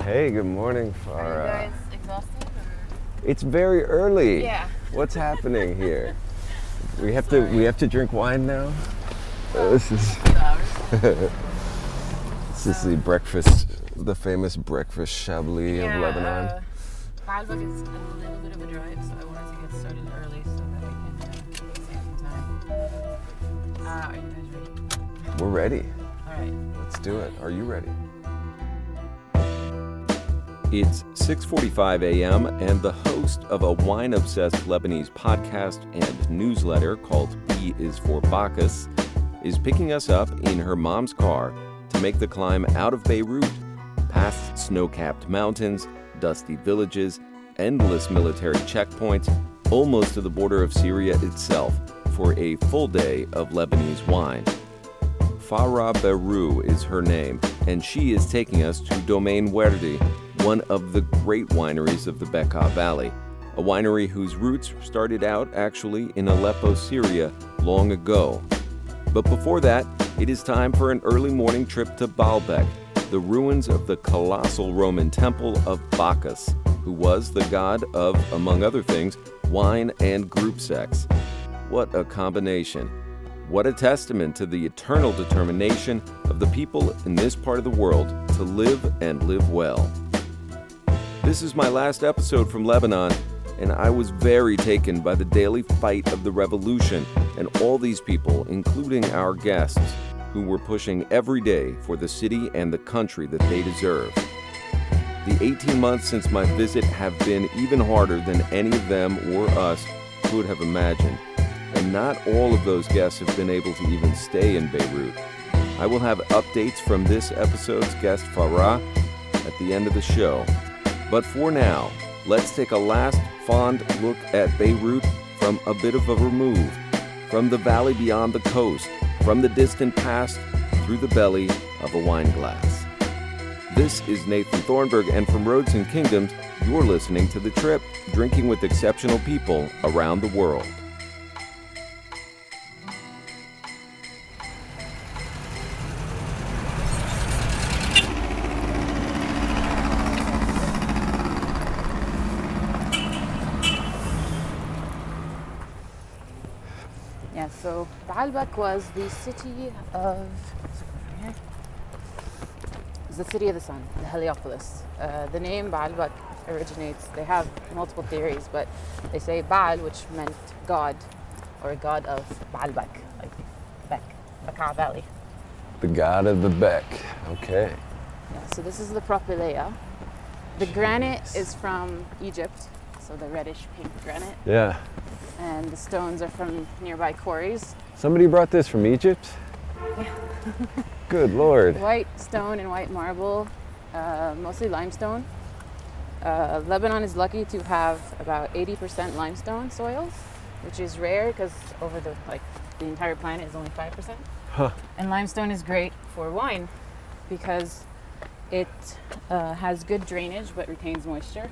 Hey, good morning, Farah. Are you guys exhausted? Or? It's very early. Yeah. What's happening here? We have to drink wine now. This is 2 hours. this is the breakfast, the famous breakfast Chablis of Lebanon. Baalbek is a little bit of a drive, so I wanted to get started early so that I can save some time. Are you guys ready? We're ready. All right. Let's do it. Are you ready? It's 6:45 a.m. and the host of a wine-obsessed Lebanese podcast and newsletter called B is for Bacchus is picking us up in her mom's car to make the climb out of Beirut, past snow-capped mountains, dusty villages, endless military checkpoints, almost to the border of Syria itself, for a full day of Lebanese wine. Farah Berrou is her name, and she is taking us to Domaine Werdi, one of the great wineries of the Bekaa Valley, a winery whose roots started out actually in Aleppo, Syria, long ago. But before that, it is time for an early morning trip to Baalbek, the ruins of the colossal Roman temple of Bacchus, who was the god of, among other things, wine and group sex. What a combination. What a testament to the eternal determination of the people in this part of the world to live and live well. This is my last episode from Lebanon, and I was very taken by the daily fight of the revolution and all these people, including our guests, who were pushing every day for the city and the country that they deserve. The 18 months since my visit have been even harder than any of them or us could have imagined, and not all of those guests have been able to even stay in Beirut. I will have updates from this episode's guest Farah at the end of the show. But for now, let's take a last fond look at Beirut from a bit of a remove, from the valley beyond the coast, from the distant past, through the belly of a wine glass. This is Nathan Thornburg, and from Roads and Kingdoms, you're listening to The Trip, drinking with exceptional people around the world. So Baalbek was the city of the sun, the Heliopolis. The name Baalbek originates, they have multiple theories, but they say Baal, which meant god, or god of Baalbek, like Bekaa Valley. The god of the Beck. Okay. Yeah, so this is the Propylaea. The granite is from Egypt, so the reddish pink granite. Yeah. And the stones are from nearby quarries. Somebody brought this from Egypt? Yeah. Good Lord. White stone and white marble, mostly limestone. Lebanon is lucky to have about 80% limestone soils, which is rare because over the entire planet is only 5%. Huh. And limestone is great for wine because it has good drainage but retains moisture.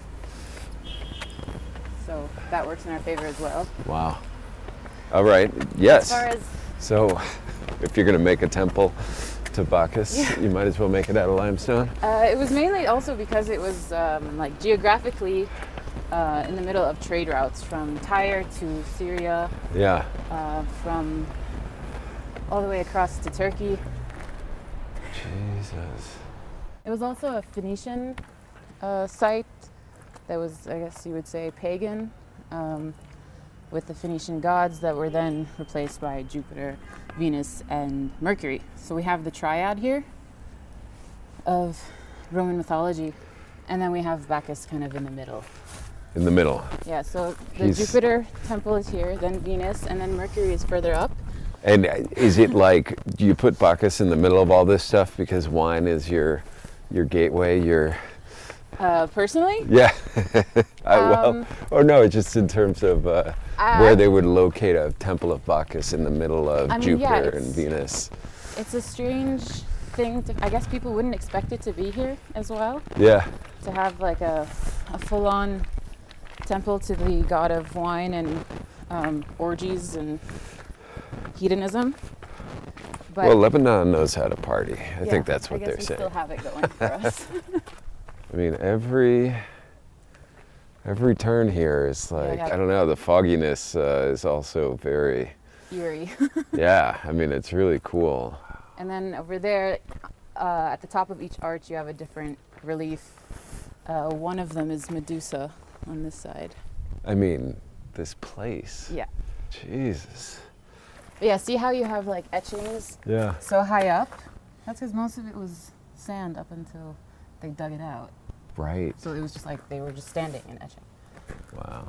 So that works in our favor as well. Wow. All right. Yes. As far as So, if you're going to make a temple to Bacchus, you might as well make it out of limestone. It was mainly also because it was geographically in the middle of trade routes from Tyre to Syria. Yeah. From all the way across to Turkey. Jesus. It was also a Phoenician site that was, I guess you would say, pagan, with the Phoenician gods that were then replaced by Jupiter, Venus, and Mercury. So we have the triad here of Roman mythology, and then we have Bacchus kind of in the middle. In the middle. Yeah, so the Jupiter temple is here, then Venus, and then Mercury is further up. And is it like, do you put Bacchus in the middle of all this stuff because wine is your gateway, your... Personally? Yeah. Or no, just in terms of where they would locate a temple of Bacchus in the middle of Jupiter and Venus. It's a strange thing I guess people wouldn't expect it to be here as well. Yeah. To have like a full-on temple to the god of wine and orgies and hedonism. But well, Lebanon knows how to party. I think that's what they're saying. We still have it going for us. I mean, every turn here is like, I don't know, the fogginess is also very... eerie. Yeah, I mean, it's really cool. And then over there, at the top of each arch, you have a different relief. One of them is Medusa on this side. I mean, this place. Yeah. Jesus. But yeah, see how you have like etchings so high up? That's because most of it was sand up until they dug it out. Right. So it was just like they were just standing and etching. Wow.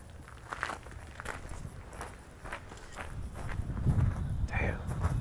Damn.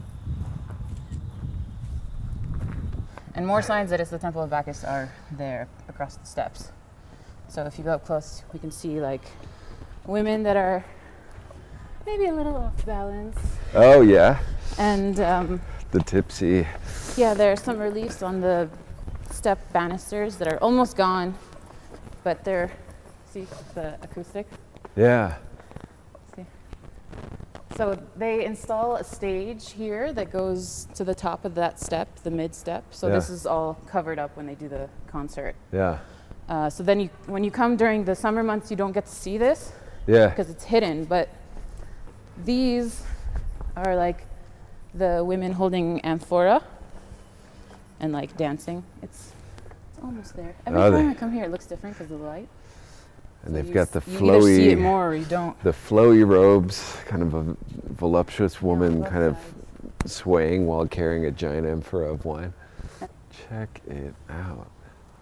And more signs that it's the Temple of Bacchus are there across the steps. So if you go up close, we can see like women that are maybe a little off balance. Oh, yeah. And the tipsy. Yeah, there are some reliefs on the step banisters that are almost gone, but they're, see the acoustic? Yeah. See? So they install a stage here that goes to the top of that step, the mid step. So this is all covered up when they do the concert. Yeah. So then when you come during the summer months, you don't get to see this. Yeah. Because it's hidden, but these are like the women holding amphora and like dancing. It's almost there. Every time I come here, it looks different because of the light. And so they've got the flowy. You either see it more or you don't. The flowy robes, kind of a voluptuous woman, kind of swaying while carrying a giant amphora of wine. Check it out.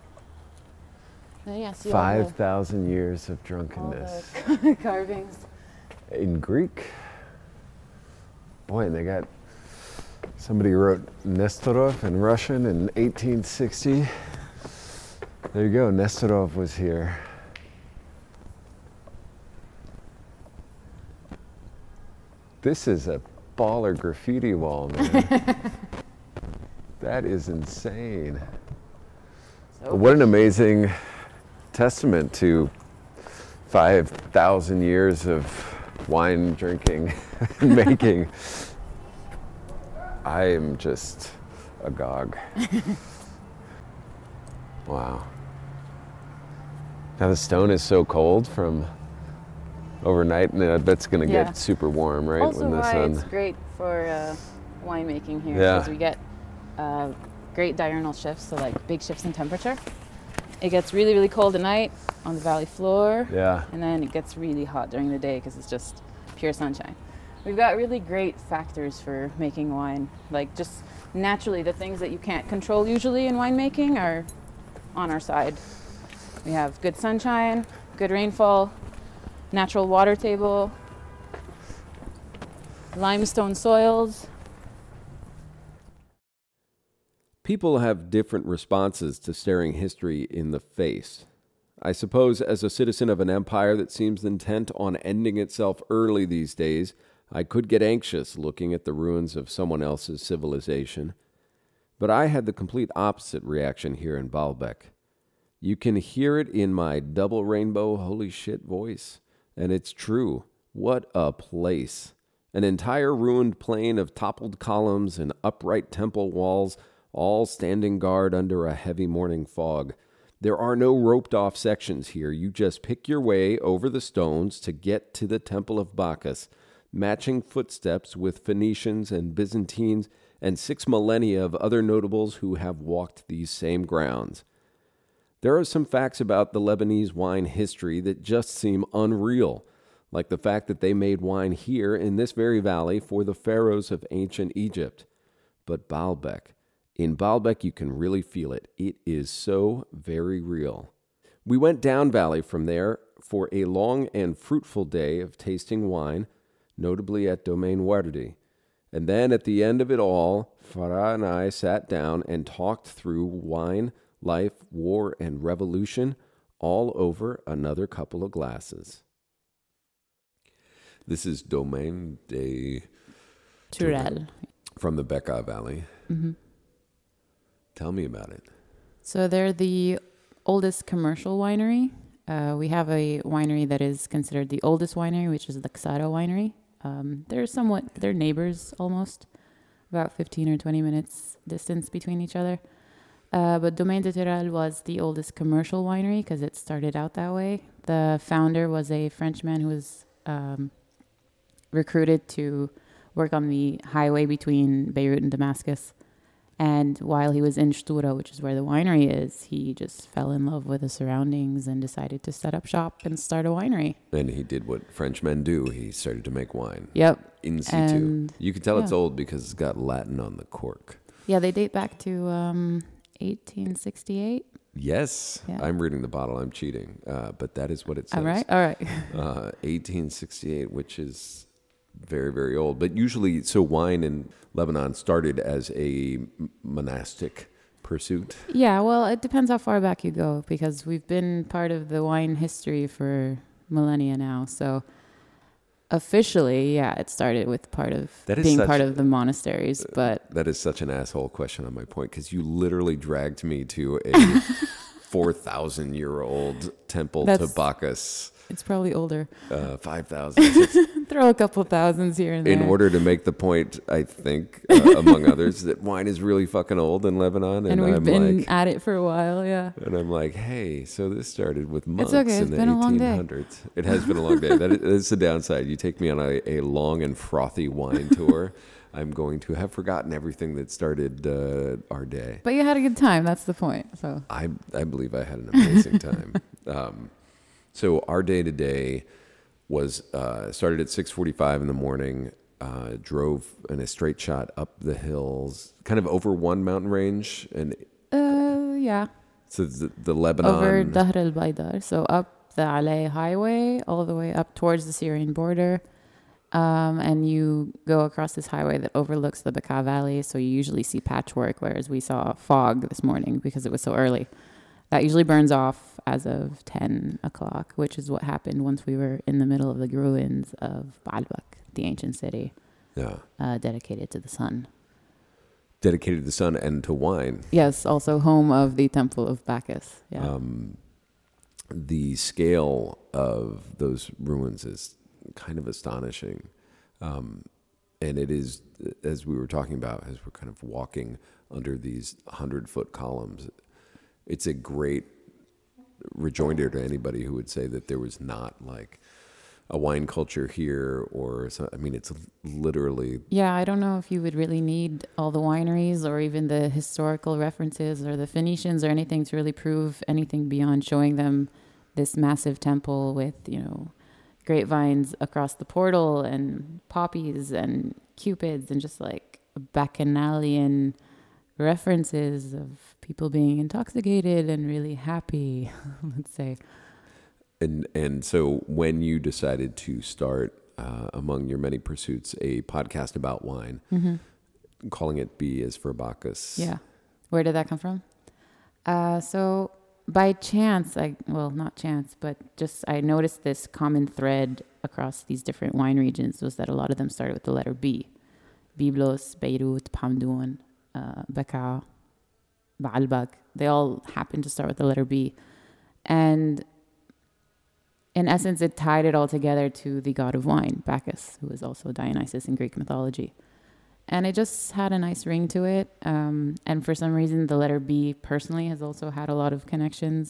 5,000 years of drunkenness. All the carvings. In Greek. Boy, and they got, somebody wrote Nestorov in Russian in 1860. There you go, Nestorov was here. This is a baller graffiti wall, man. That is insane. So what an amazing testament to 5,000 years of wine drinking and making. I am just agog. Wow. Now the stone is so cold from overnight, and that's going to get super warm, right? Also when the why sun... it's great for winemaking here, because we get great diurnal shifts, so like big shifts in temperature. It gets really, really cold at night on the valley floor, and then it gets really hot during the day because it's just pure sunshine. We've got really great factors for making wine. Like just naturally, the things that you can't control usually in winemaking are on our side. We have good sunshine, good rainfall, natural water table, limestone soils. People have different responses to staring history in the face. I suppose as a citizen of an empire that seems intent on ending itself early these days, I could get anxious looking at the ruins of someone else's civilization. But I had the complete opposite reaction here in Baalbek. You can hear it in my double rainbow holy shit voice. And it's true. What a place. An entire ruined plain of toppled columns and upright temple walls, all standing guard under a heavy morning fog. There are no roped-off sections here. You just pick your way over the stones to get to the Temple of Bacchus, matching footsteps with Phoenicians and Byzantines and 6 millennia of other notables who have walked these same grounds. There are some facts about the Lebanese wine history that just seem unreal, like the fact that they made wine here in this very valley for the pharaohs of ancient Egypt. But Baalbek, in Baalbek you can really feel it. It is so very real. We went down valley from there for a long and fruitful day of tasting wine, notably at Domaine Verdi. And then at the end of it all, Farah and I sat down and talked through wine, life, war, and revolution, all over another couple of glasses. This is Domaine de Turel from the Bekaa Valley. Mm-hmm. Tell me about it. So they're the oldest commercial winery. We have a winery that is considered the oldest winery, which is the Xaro winery. They're neighbors almost, about 15 or 20 minutes distance between each other. But Domaine de Terral was the oldest commercial winery because it started out that way. The founder was a Frenchman who was recruited to work on the highway between Beirut and Damascus. And while he was in Stura, which is where the winery is, he just fell in love with the surroundings and decided to set up shop and start a winery. And he did what Frenchmen do. He started to make wine. Yep. In situ. And You can tell it's yeah. old because it's got Latin on the cork. Yeah, they date back to 1868. Yes. Yeah. I'm reading the bottle. I'm cheating. But that is what it says. All right. All right. 1868, which is very, very old. But usually, so wine in Lebanon started as a monastic pursuit. Yeah, well, it depends how far back you go because we've been part of the wine history for millennia now. So officially, yeah, it started with part of That is being such- part of the monasteries, but That is such an asshole question on my point because you literally dragged me to a 4,000-year-old temple to That's- Bacchus, it's probably older. 5,000. Throw a couple thousands here and there. In order to make the point, I think, among others, that wine is really fucking old in Lebanon. and we've I'm been like, at it for a while, yeah. and I'm like, hey, so this started with monks okay, in it's the been a long day. 1800s. It has been a long day. That is the downside. You take me on a long and frothy wine tour, I'm going to have forgotten everything that started our day. But you had a good time, that's the point. So I believe I had an amazing time. So our day to day was started at 6:45 in the morning. Drove in a straight shot up the hills, kind of over one mountain range, and yeah. so the Lebanon. Over Dahr al-Baydar, so up the Alay highway, all the way up towards the Syrian border. And you go across this highway that overlooks the Bekaa Valley, so you usually see patchwork, whereas we saw fog this morning because it was so early. That usually burns off as of 10 o'clock, which is what happened once we were in the middle of the ruins of Baalbek, the ancient city, Yeah, dedicated to the sun. dedicated to the sun and to wine. Yes, also home of the Temple of Bacchus. Yeah. The scale of those ruins is kind of astonishing. And it is, as we were talking about, as we're kind of walking under these 100-foot columns, it's a great rejoinder to anybody who would say that there was not like a wine culture here or so. I mean, it's literally. Yeah, I don't know if you would really need all the wineries or even the historical references or the Phoenicians or anything to really prove anything beyond showing them this massive temple with, grapevines across the portal and poppies and cupids and just like bacchanalian references of people being intoxicated and really happy, let's say. And so when you decided to start, among your many pursuits, a podcast about wine, calling it B is for Bacchus. Yeah. Where did that come from? So by chance, not chance, but just I noticed this common thread across these different wine regions was that a lot of them started with the letter B. Byblos, Beirut, Hamdoun, Bekaa, Baalbek. They all happen to start with the letter B. And in essence, it tied it all together to the god of wine, Bacchus, who is also Dionysus in Greek mythology. And it just had a nice ring to it. And for some reason, the letter B personally has also had a lot of connections.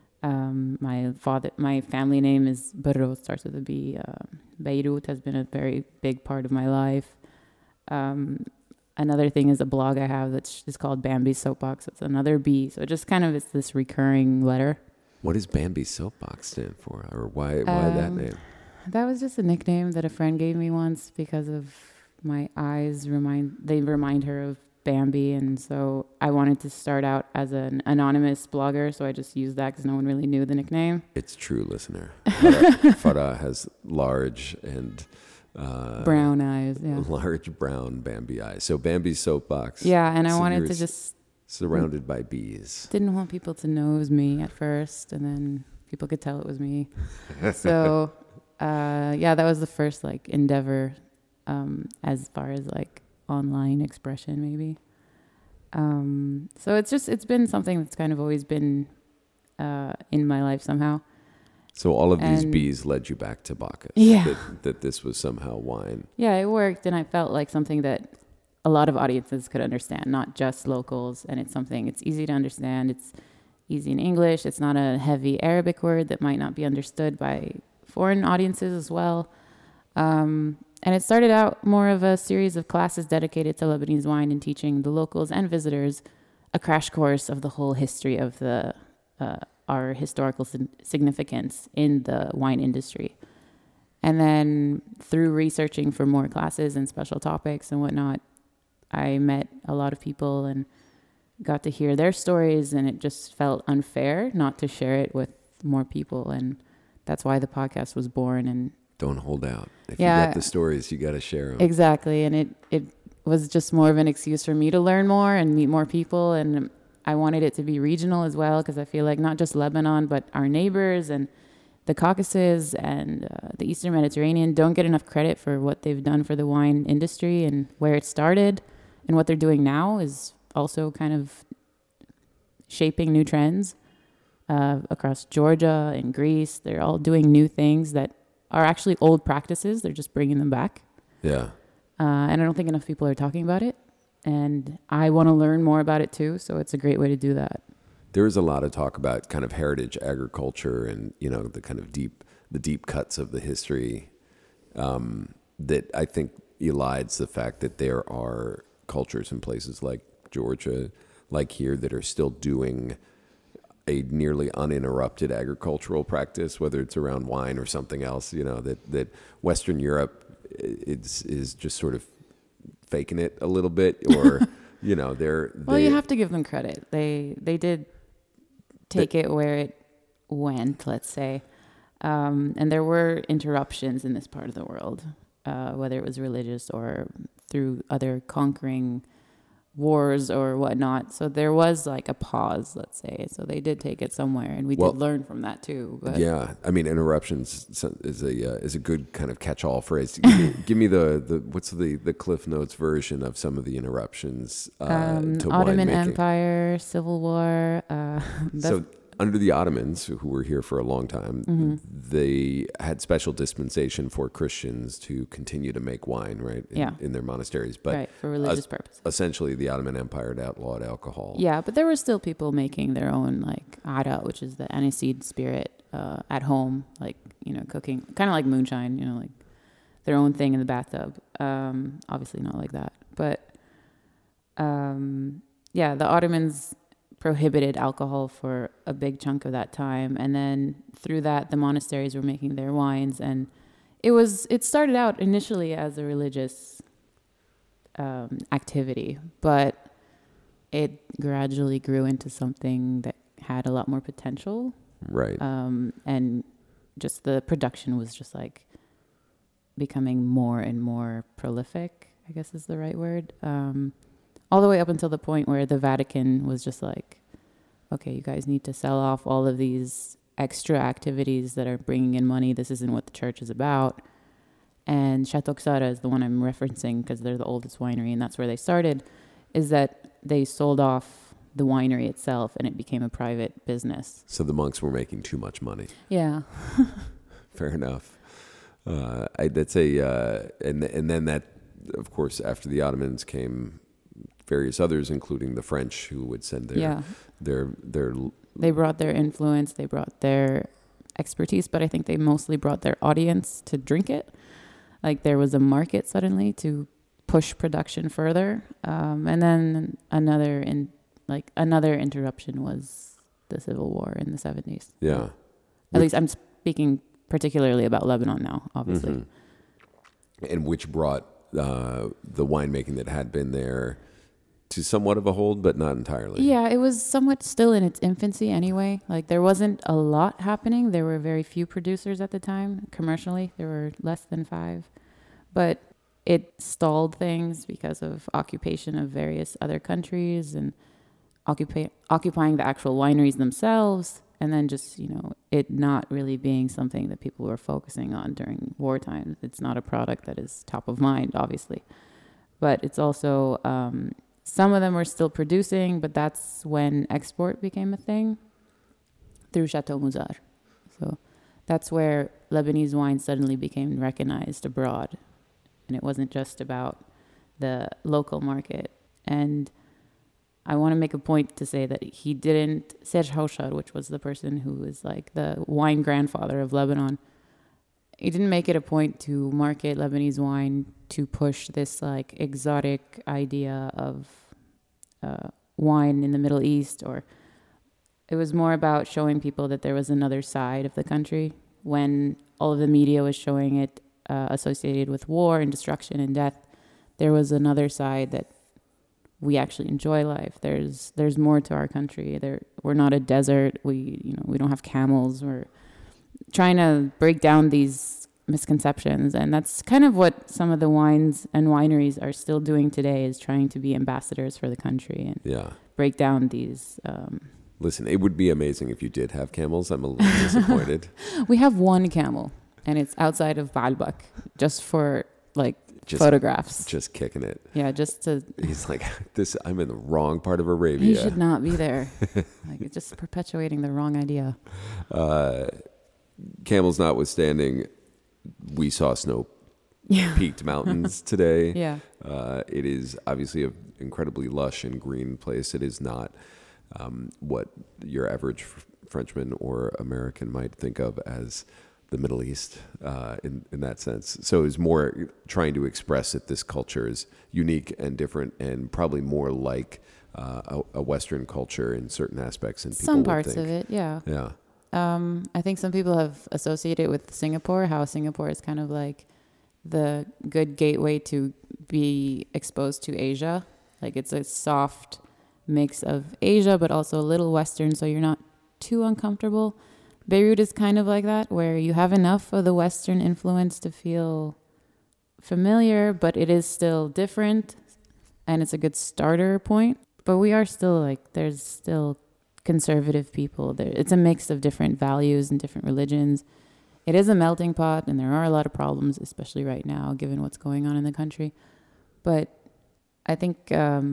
My family name is Berro, starts with a B. Beirut has been a very big part of my life. Another thing is a blog I have that's called Bambi's Soapbox. It's another B. So it just kind of, it's this recurring letter. What does Bambi's Soapbox stand for? Or why that name? That was just a nickname that a friend gave me once because of my eyes remind her of Bambi. And so I wanted to start out as an anonymous blogger. So I just used that because no one really knew the nickname. It's true, listener. Farah has large and brown eyes, yeah. large brown Bambi eyes. So Bambi's Soapbox. Yeah, and I So wanted you're to just... surrounded by bees. Didn't want people to know it was me at first, and then people could tell it was me. So, that was the first endeavor as far as online expression, maybe. So it's been something that's kind of always been in my life somehow. So all of these And- bees led you back to Bacchus. Yeah. That this was somehow wine. Yeah, it worked, and I felt like something that a lot of audiences could understand, not just locals. And it's easy to understand. It's easy in English. It's not a heavy Arabic word that might not be understood by foreign audiences as well. And it started out more of a series of classes dedicated to Lebanese wine and teaching the locals and visitors a crash course of the whole history of our historical significance in the wine industry. And then through researching for more classes and special topics and whatnot, I met a lot of people and got to hear their stories, and it just felt unfair not to share it with more people. And that's why the podcast was born. And don't hold out. If you got the stories, you got to share them. Exactly. And it was just more of an excuse for me to learn more and meet more people. And I wanted it to be regional as well, because I feel like not just Lebanon, but our neighbors and the Caucasus and the Eastern Mediterranean don't get enough credit for what they've done for the wine industry and where it started, and what they're doing now is also kind of shaping new trends across Georgia and Greece. They're all doing new things that are actually old practices. They're just bringing them back. Yeah. And I don't think enough people are talking about it. And I want to learn more about it too. So it's a great way to do that. There is a lot of talk about kind of heritage agriculture and, the kind of the deep cuts of the history that I think elides the fact that there are cultures in places like Georgia, like here, that are still doing a nearly uninterrupted agricultural practice, whether it's around wine or something else, that Western Europe is just sort of faking it a little bit, or, Well, you have to give them credit. They did take it where it went, let's say. And there were interruptions in this part of the world, whether it was religious or through other conquering wars or whatnot. So there was like a pause, let's say. So they did take it somewhere, and we did learn from that too. But. Yeah, I mean, interruptions is a good kind of catch-all phrase. Give me the what's the Cliff Notes version of some of the interruptions to Ottoman winemaking. Empire, Civil War. So under the Ottomans, who were here for a long time, they had special dispensation for Christians to continue to make wine, right? In their monasteries, but right, for religious purposes. Essentially, the Ottoman Empire had outlawed alcohol. Yeah, but there were still people making their own, like ara, which is the aniseed spirit, at home, like cooking, kind of like moonshine, like their own thing in the bathtub. Obviously not like that, but the Ottomans prohibited alcohol for a big chunk of that time, and then through that the monasteries were making their wines, and it started out initially as a religious activity, but it gradually grew into something that had a lot more potential, right? And just the production was just like becoming more and more prolific, I guess is the right word. All the way up until the point where the Vatican was just like, okay, you guys need to sell off all of these extra activities that are bringing in money. This isn't what the church is about. And Chateau Xara is the one I'm referencing because they're the oldest winery, and that's where they started, is that they sold off the winery itself and it became a private business. So the monks were making too much money. Yeah. Fair enough. And then that, of course, after the Ottomans came various others, including the French, who would send their They brought their influence, they brought their expertise, but I think they mostly brought their audience to drink it. Like there was a market suddenly to push production further. And then another interruption was the Civil War in the 70s. Yeah. At least I'm speaking particularly about Lebanon now, obviously. Mm-hmm. And which brought the winemaking that had been there to somewhat of a hold, but not entirely. Yeah, it was somewhat still in its infancy anyway. Like there wasn't a lot happening. There were very few producers at the time. Commercially, there were less than 5. But it stalled things because of occupation of various other countries and occupying the actual wineries themselves. And then just, it not really being something that people were focusing on during wartime. It's not a product that is top of mind, obviously. But it's also, some of them were still producing, but that's when export became a thing through Chateau Mouzar. So that's where Lebanese wine suddenly became recognized abroad. And it wasn't just about the local market. And I want to make a point to say that he didn't, Serge Hauchar, which was the person who was like the wine grandfather of Lebanon, he didn't make it a point to market Lebanese wine to push this like exotic idea of wine in the Middle East, or it was more about showing people that there was another side of the country when all of the media was showing it associated with war and destruction and death. There was another side that we actually enjoy life. There's more to our country. We're not a desert. We don't have camels. We're trying to break down these misconceptions, and that's kind of what some of the wines and wineries are still doing today, is trying to be ambassadors for the country and break down these. Listen, it would be amazing if you did have camels. I'm a little disappointed. We have one camel, and it's outside of Baalbek, just for photographs. Just kicking it. Yeah, just to. He's like, I'm in the wrong part of Arabia. He should not be there. It's just perpetuating the wrong idea. Camels notwithstanding, we saw snow-peaked mountains today. Yeah. It is obviously an incredibly lush and green place. It is not what your average Frenchman or American might think of as the Middle East in that sense. So it's more trying to express that this culture is unique and different and probably more like a Western culture in certain aspects. And some parts of it, yeah. Yeah. I think some people have associated it with Singapore, how Singapore is kind of like the good gateway to be exposed to Asia. Like it's a soft mix of Asia, but also a little Western, so you're not too uncomfortable. Beirut is kind of like that, where you have enough of the Western influence to feel familiar, but it is still different, and it's a good starter point. But we are still there's still conservative people there. It's a mix of different values and different religions. It is a melting pot, and there are a lot of problems, especially right now, given what's going on in the country. But I think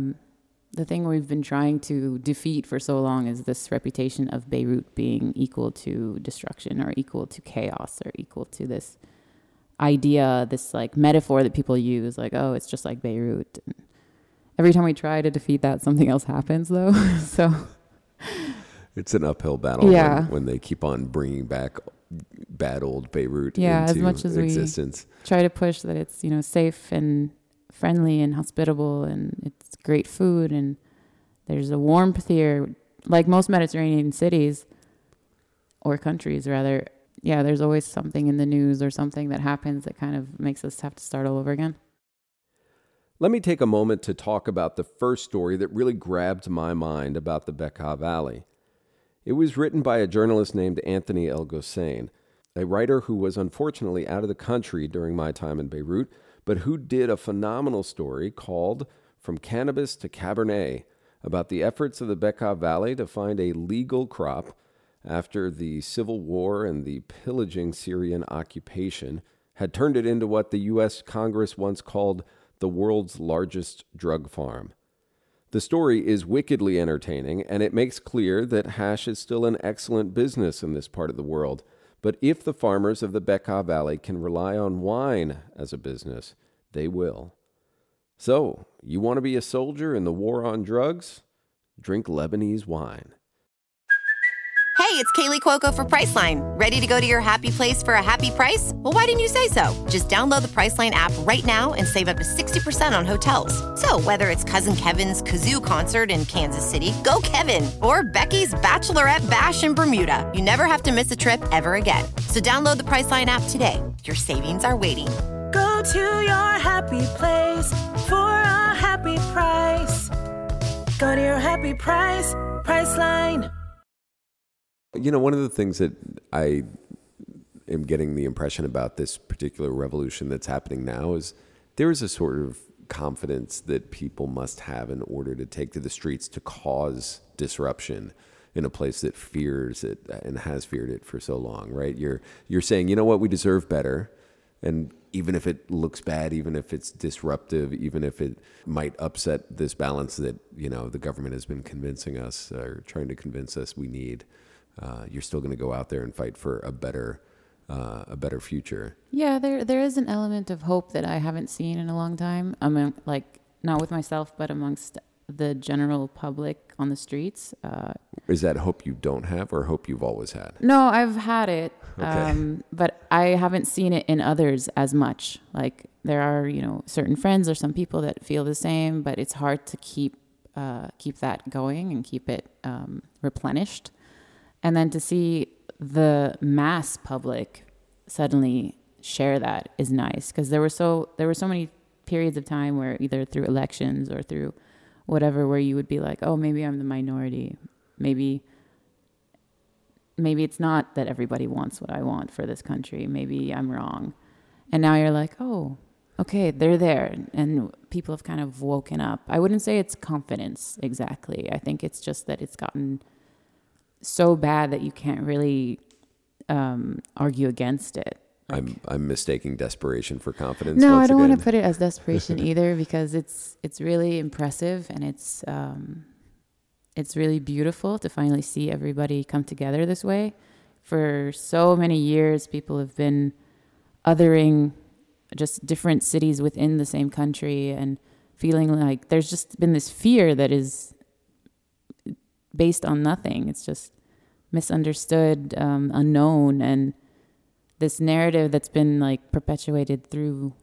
the thing we've been trying to defeat for so long is this reputation of Beirut being equal to destruction or equal to chaos or equal to this idea, this metaphor that people use, oh, it's just like Beirut. And every time we try to defeat that, something else happens, though. So it's an uphill battle when they keep on bringing back bad old Beirut into as much as existence. We try to push that it's safe and friendly and hospitable, and it's great food, and there's a warmth here, like most Mediterranean cities or countries rather. Yeah, there's always something in the news or something that happens that kind of makes us have to start all over again. Let me take a moment to talk about the first story that really grabbed my mind about the Bekaa Valley. It was written by a journalist named Anthony El Ghossein, a writer who was unfortunately out of the country during my time in Beirut, but who did a phenomenal story called From Cannabis to Cabernet about the efforts of the Bekaa Valley to find a legal crop after the civil war and the pillaging Syrian occupation had turned it into what the U.S. Congress once called the world's largest drug farm. The story is wickedly entertaining, and it makes clear that hash is still an excellent business in this part of the world. But if the farmers of the Bekaa Valley can rely on wine as a business, they will. So, you want to be a soldier in the war on drugs? Drink Lebanese wine. Hey, it's Kaylee Cuoco for Priceline. Ready to go to your happy place for a happy price? Well, why didn't you say so? Just download the Priceline app right now and save up to 60% on hotels. So whether it's Cousin Kevin's Kazoo Concert in Kansas City, go Kevin, or Becky's Bachelorette Bash in Bermuda, you never have to miss a trip ever again. So download the Priceline app today. Your savings are waiting. Go to your happy place for a happy price. Go to your happy price, Priceline. You know, one of the things that I am getting the impression about this particular revolution that's happening now is there is a sort of confidence that people must have in order to take to the streets to cause disruption in a place that fears it and has feared it for so long, right? You're saying, you know what, we deserve better. And even if it looks bad, even if it's disruptive, even if it might upset this balance that, the government has been convincing us or trying to convince us we need, you're still going to go out there and fight for a better a better future. Yeah, there is an element of hope that I haven't seen in a long time. I mean, like, not with myself, but amongst the general public on the streets. Is that hope you don't have or hope you've always had? No, I've had it, Okay. but I haven't seen it in others as much. Like, there are, certain friends or some people that feel the same, but it's hard to keep that going and keep it replenished. And then to see the mass public suddenly share that is nice, because there were so many periods of time where either through elections or through whatever, where you would be like, oh, maybe I'm the minority. Maybe it's not that everybody wants what I want for this country. Maybe I'm wrong. And now you're like, oh, okay, they're there. And people have kind of woken up. I wouldn't say it's confidence exactly. I think it's just that it's gotten so bad that you can't really argue against it. I'm mistaking desperation for confidence. No, once I don't want again. to put it as desperation either, because it's really impressive, and it's really beautiful to finally see everybody come together this way. For so many years, people have been othering just different cities within the same country and feeling like there's just been this fear that is based on nothing. It's just misunderstood, unknown, and this narrative that's been like perpetuated through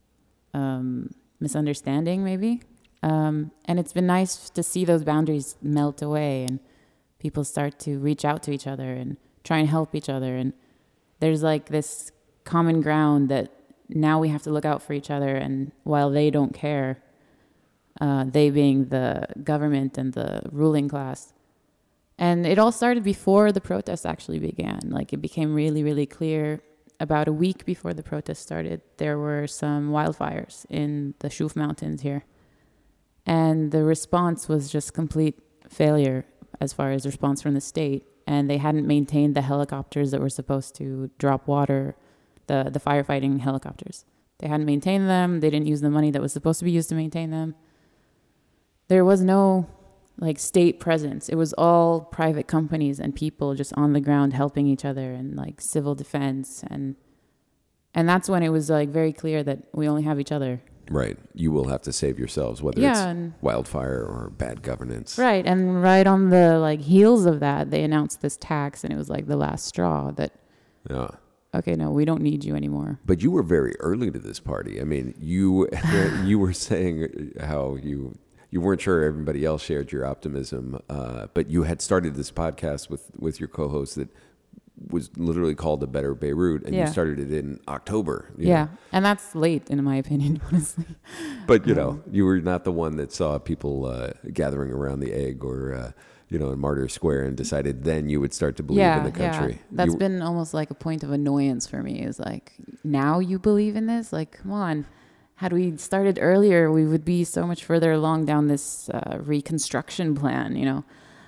misunderstanding, maybe. And it's been nice to see those boundaries melt away and people start to reach out to each other and try and help each other. And there's like this common ground that now we have to look out for each other. And while they don't care, they being the government and the ruling class. And it all started before the protests actually began. Like, it became really, really clear about a week before the protests started. There were some wildfires in the Shuf Mountains here. And the response was just complete failure as far as response from the state. And they hadn't maintained the helicopters that were supposed to drop water, the firefighting helicopters. They hadn't maintained them. They didn't use the money that was supposed to be used to maintain them. There was no like state presence. It was all private companies and people just on the ground helping each other, and like civil defense. And that's when it was like very clear that we only have each other. Right. You will have to save yourselves, whether it's wildfire or bad governance. Right. And right on the like heels of that, they announced this tax, and it was like the last straw that, okay, no, we don't need you anymore. But you were very early to this party. I mean, you were saying how you weren't sure everybody else shared your optimism, but you had started this podcast with your co-host that was literally called A Better Beirut, and you started it in October. Yeah, and that's late, in my opinion, honestly. But, you were not the one that saw people gathering around the egg or, in Martyr Square and decided then you would start to believe in the country. Yeah, that's been almost like a point of annoyance for me, is like, now you believe in this? Like, come on. Had we started earlier, we would be so much further along down this reconstruction plan,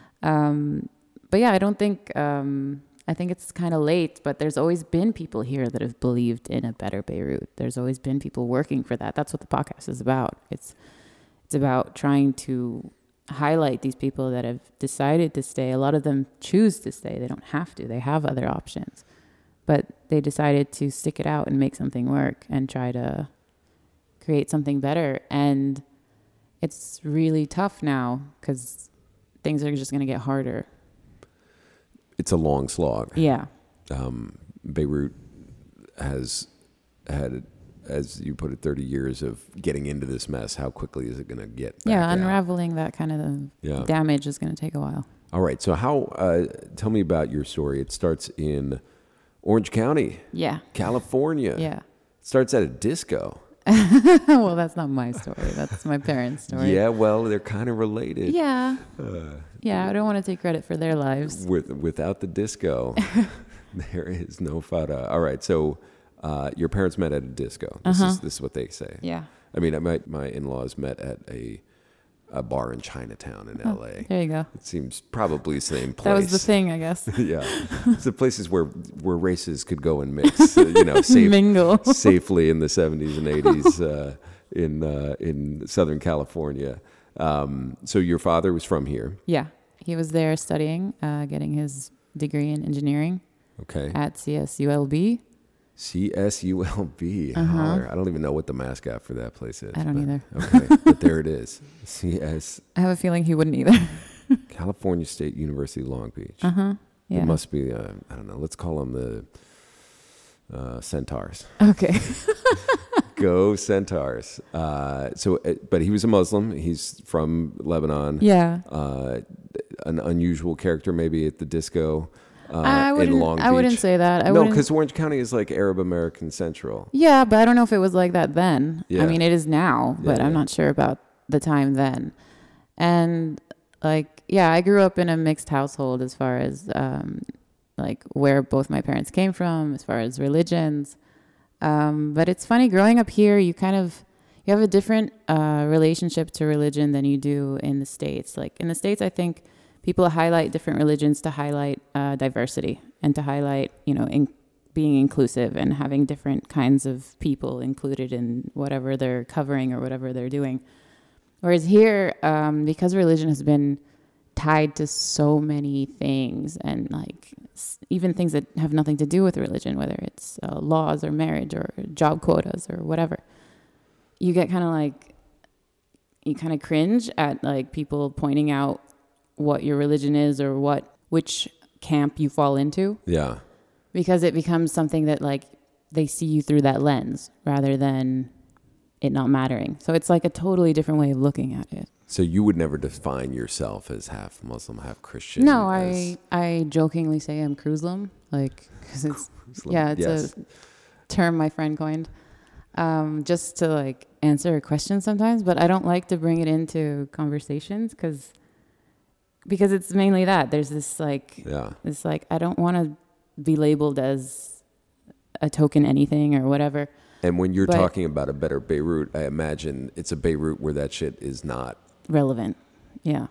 But yeah, I think it's kind of late, but there's always been people here that have believed in a better Beirut. There's always been people working for that. That's what the podcast is about. It's about trying to highlight these people that have decided to stay. A lot of them choose to stay. They don't have to. They have other options. But they decided to stick it out and make something work and try to create something better. And it's really tough now because things are just going to get harder. It's a long slog. Yeah. Beirut has had, as you put it, 30 years of getting into this mess. How quickly is it going to get back out? Unraveling that kind of damage is going to take a while. All right. So tell me about your story. It starts in Orange County. Yeah. California. Yeah. It starts at a disco. Well, that's not my story. That's my parents' story. Yeah, well, they're kind of related. Yeah. I don't want to take credit for their lives. Without the disco, there is no fada. All right, so your parents met at a disco. This is what they say. Yeah. I mean, my in-laws met at a bar in Chinatown in L.A. There you go. It seems probably the same place. That was the thing, I guess. Yeah. It's the places where races could go and mix, mingle safely in the 70s and 80s in Southern California. So your father was from here. Yeah. He was there studying, getting his degree in engineering. Okay. at CSULB. CSULB. Holler. I don't even know what the mascot for that place is. I don't either. Okay, but there it is. CS I have a feeling he wouldn't either. California State University, Long Beach. Yeah. It must be. I don't know. Let's call them the Centaurs. Okay. Go Centaurs. But he was a Muslim. He's from Lebanon. Yeah. An unusual character, maybe at the disco. I in Long Beach. wouldn't say that. No, because Orange County is like Arab American Central. Yeah, but I don't know if it was like that then. Yeah. I mean, it is now, but Yeah, I'm not sure about the time then. And like, yeah, I grew up in a mixed household as far as like where both my parents came from, as far as religions. But it's funny, growing up here, you have a different relationship to religion than you do in the States. Like in the States, I think people highlight different religions to highlight diversity and to highlight, being inclusive and having different kinds of people included in whatever they're covering or whatever they're doing. Whereas here, because religion has been tied to so many things, and like even things that have nothing to do with religion, whether it's laws or marriage or job quotas or whatever, you get you kind of cringe at like people pointing out what your religion is or which camp you fall into. Yeah. Because it becomes something that like they see you through that lens rather than it not mattering. So it's like a totally different way of looking at it. So you would never define yourself as half Muslim, half Christian? No, I jokingly say I'm Cruzlam, like, cause it's, it's a term my friend coined, just to like answer a question sometimes, but I don't like to bring it into conversations because it's mainly that there's this like, I don't want to be labeled as a token anything or whatever. And when you're talking about a better Beirut, I imagine it's a Beirut where that shit is not relevant. Yeah.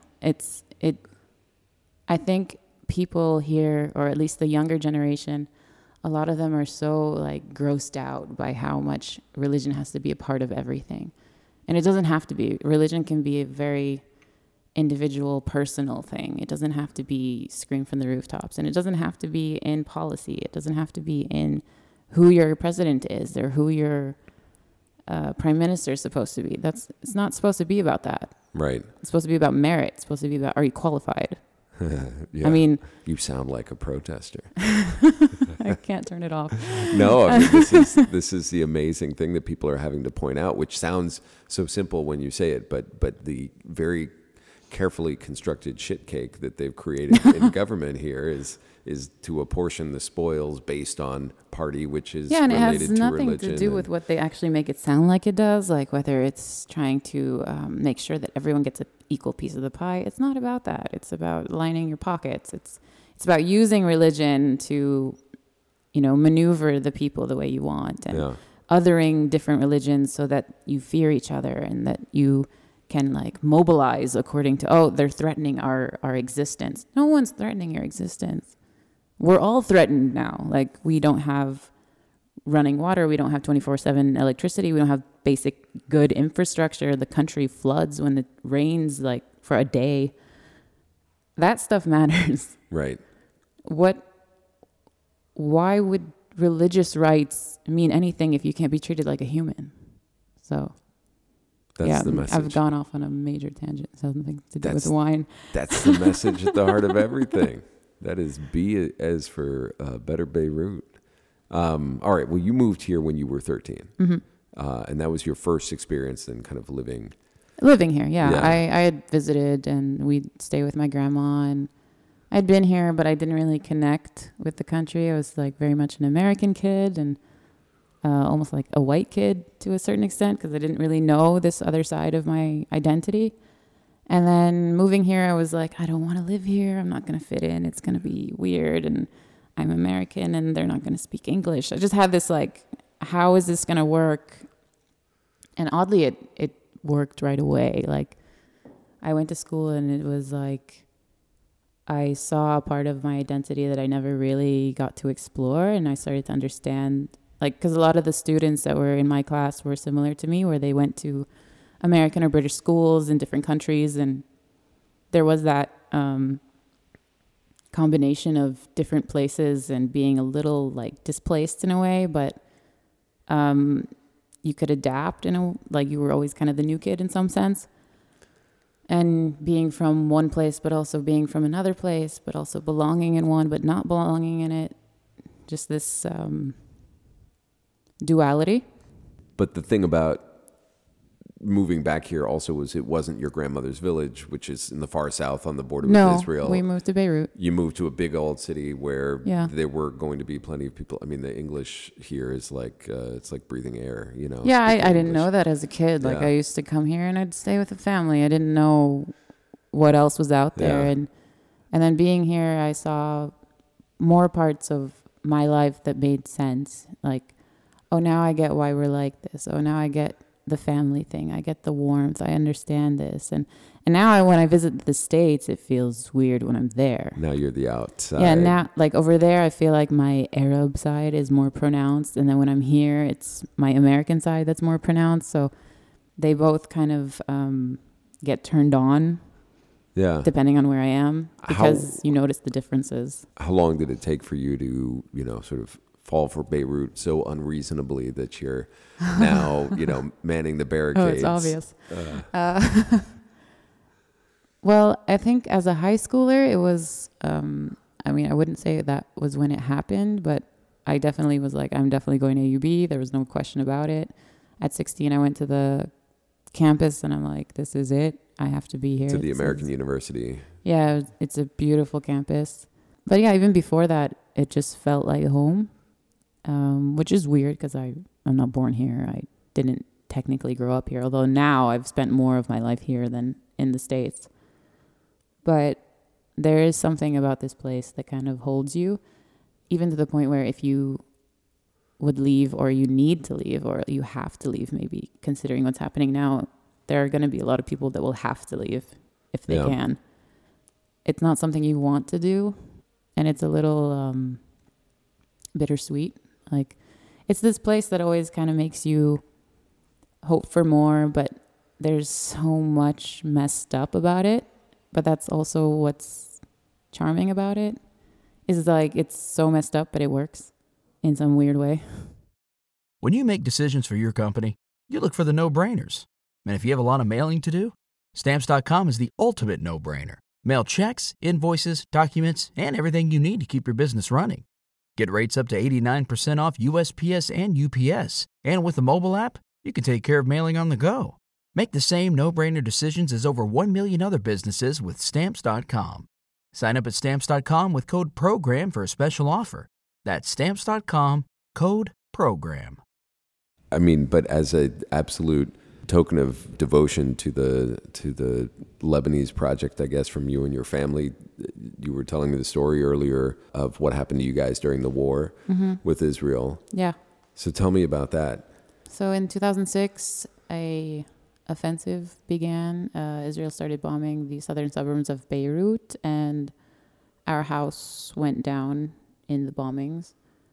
I think people here, or at least the younger generation, a lot of them are so like grossed out by how much religion has to be a part of everything. And it doesn't have to be. Religion can be a very individual, personal thing. It doesn't have to be screamed from the rooftops. And it doesn't have to be in policy. It doesn't have to be in who your president is or who your prime minister is supposed to be. It's not supposed to be about that. Right. It's supposed to be about merit. It's supposed to be about, are you qualified? Yeah. I mean, you sound like a protester. I can't turn it off. No, I mean, this is the amazing thing that people are having to point out, which sounds so simple when you say it, but the very carefully constructed shit cake that they've created in government here is to apportion the spoils based on party, which is and related it has to nothing religion. to do with what they actually make it sound like it does, like whether it's trying to make sure that everyone gets an equal piece of the pie. It's not about that. It's about lining your pockets. It's about using religion to, maneuver the people the way you want and othering different religions so that you fear each other and that you can like mobilize according to, they're threatening our existence. No one's threatening your existence. We're all threatened now. Like we don't have running water. We don't have 24/7 electricity. We don't have basic good infrastructure. The country floods when it rains like for a day. That stuff matters. Right. Why would religious rights mean anything if you can't be treated like a human? So that's the message. I've gone off on a major tangent. Something to do with wine. That's the message at the heart of everything. That is B as for Better Beirut. All right. Well, you moved here when you were 13. Mm-hmm. And that was your first experience in kind of living here. Yeah. I had visited and we'd stay with my grandma, and I'd been here, but I didn't really connect with the country. I was like very much an American kid and almost like a white kid to a certain extent because I didn't really know this other side of my identity. And then moving here, I was like, I don't want to live here. I'm not going to fit in. It's going to be weird. And I'm American and they're not going to speak English. I just had this like, how is this going to work? And oddly, it worked right away. Like I went to school and it was like, I saw a part of my identity that I never really got to explore. And I started to understand, like, because a lot of the students that were in my class were similar to me, where they went to American or British schools in different countries, and there was that combination of different places and being a little like displaced in a way, but you could adapt like you were always kind of the new kid in some sense. And being from one place, but also being from another place, but also belonging in one, but not belonging in it. Just this duality. But the thing about moving back here also was it wasn't your grandmother's village, which is in the far south on the border with Israel. No, we moved to Beirut. You moved to a big old city where there were going to be plenty of people. I mean, the English here is like, it's like breathing air, you know. Yeah, I didn't know that as a kid. Like, I used to come here and I'd stay with the family. I didn't know what else was out there. Yeah. And then being here, I saw more parts of my life that made sense. Like, oh, now I get why we're like this. Oh, now I get the family thing. I get the warmth. I understand this. And now when I visit the States, it feels weird when I'm there. Now you're the outside. Yeah, now, like over there, I feel like my Arab side is more pronounced. And then when I'm here, it's my American side that's more pronounced. So they both kind of get turned on. Yeah. Depending on where I am, because you notice the differences. How long did it take for you to, sort of fall for Beirut so unreasonably that you're now, manning the barricades? Oh, it's obvious. Well, I think as a high schooler, it was, I wouldn't say that was when it happened, but I definitely was like, I'm definitely going to AUB. There was no question about it. At 16, I went to the campus and I'm like, this is it. I have to be here. To the American University. Yeah, it's a beautiful campus. But yeah, even before that, it just felt like home. Which is weird because I'm not born here. I didn't technically grow up here, although now I've spent more of my life here than in the States. But there is something about this place that kind of holds you, even to the point where if you would leave or you need to leave or you have to leave, maybe considering what's happening now, there are going to be a lot of people that will have to leave if they can. It's not something you want to do, and it's a little bittersweet. Like, it's this place that always kind of makes you hope for more, but there's so much messed up about it. But that's also what's charming about it, is like it's so messed up, but it works in some weird way. When you make decisions for your company, you look for the no-brainers. And if you have a lot of mailing to do, Stamps.com is the ultimate no-brainer. Mail checks, invoices, documents, and everything you need to keep your business running. Get rates up to 89% off USPS and UPS. And with the mobile app, you can take care of mailing on the go. Make the same no-brainer decisions as over 1 million other businesses with Stamps.com. Sign up at Stamps.com with code PROGRAM for a special offer. That's Stamps.com, code PROGRAM. I mean, but as an absolute token of devotion to the Lebanese project, I guess, from you and your family, you were telling me the story earlier of what happened to you guys during the war with Israel. Yeah. So tell me about that. So in 2006, a offensive began. Israel started bombing the southern suburbs of Beirut, and our house went down in the bombings.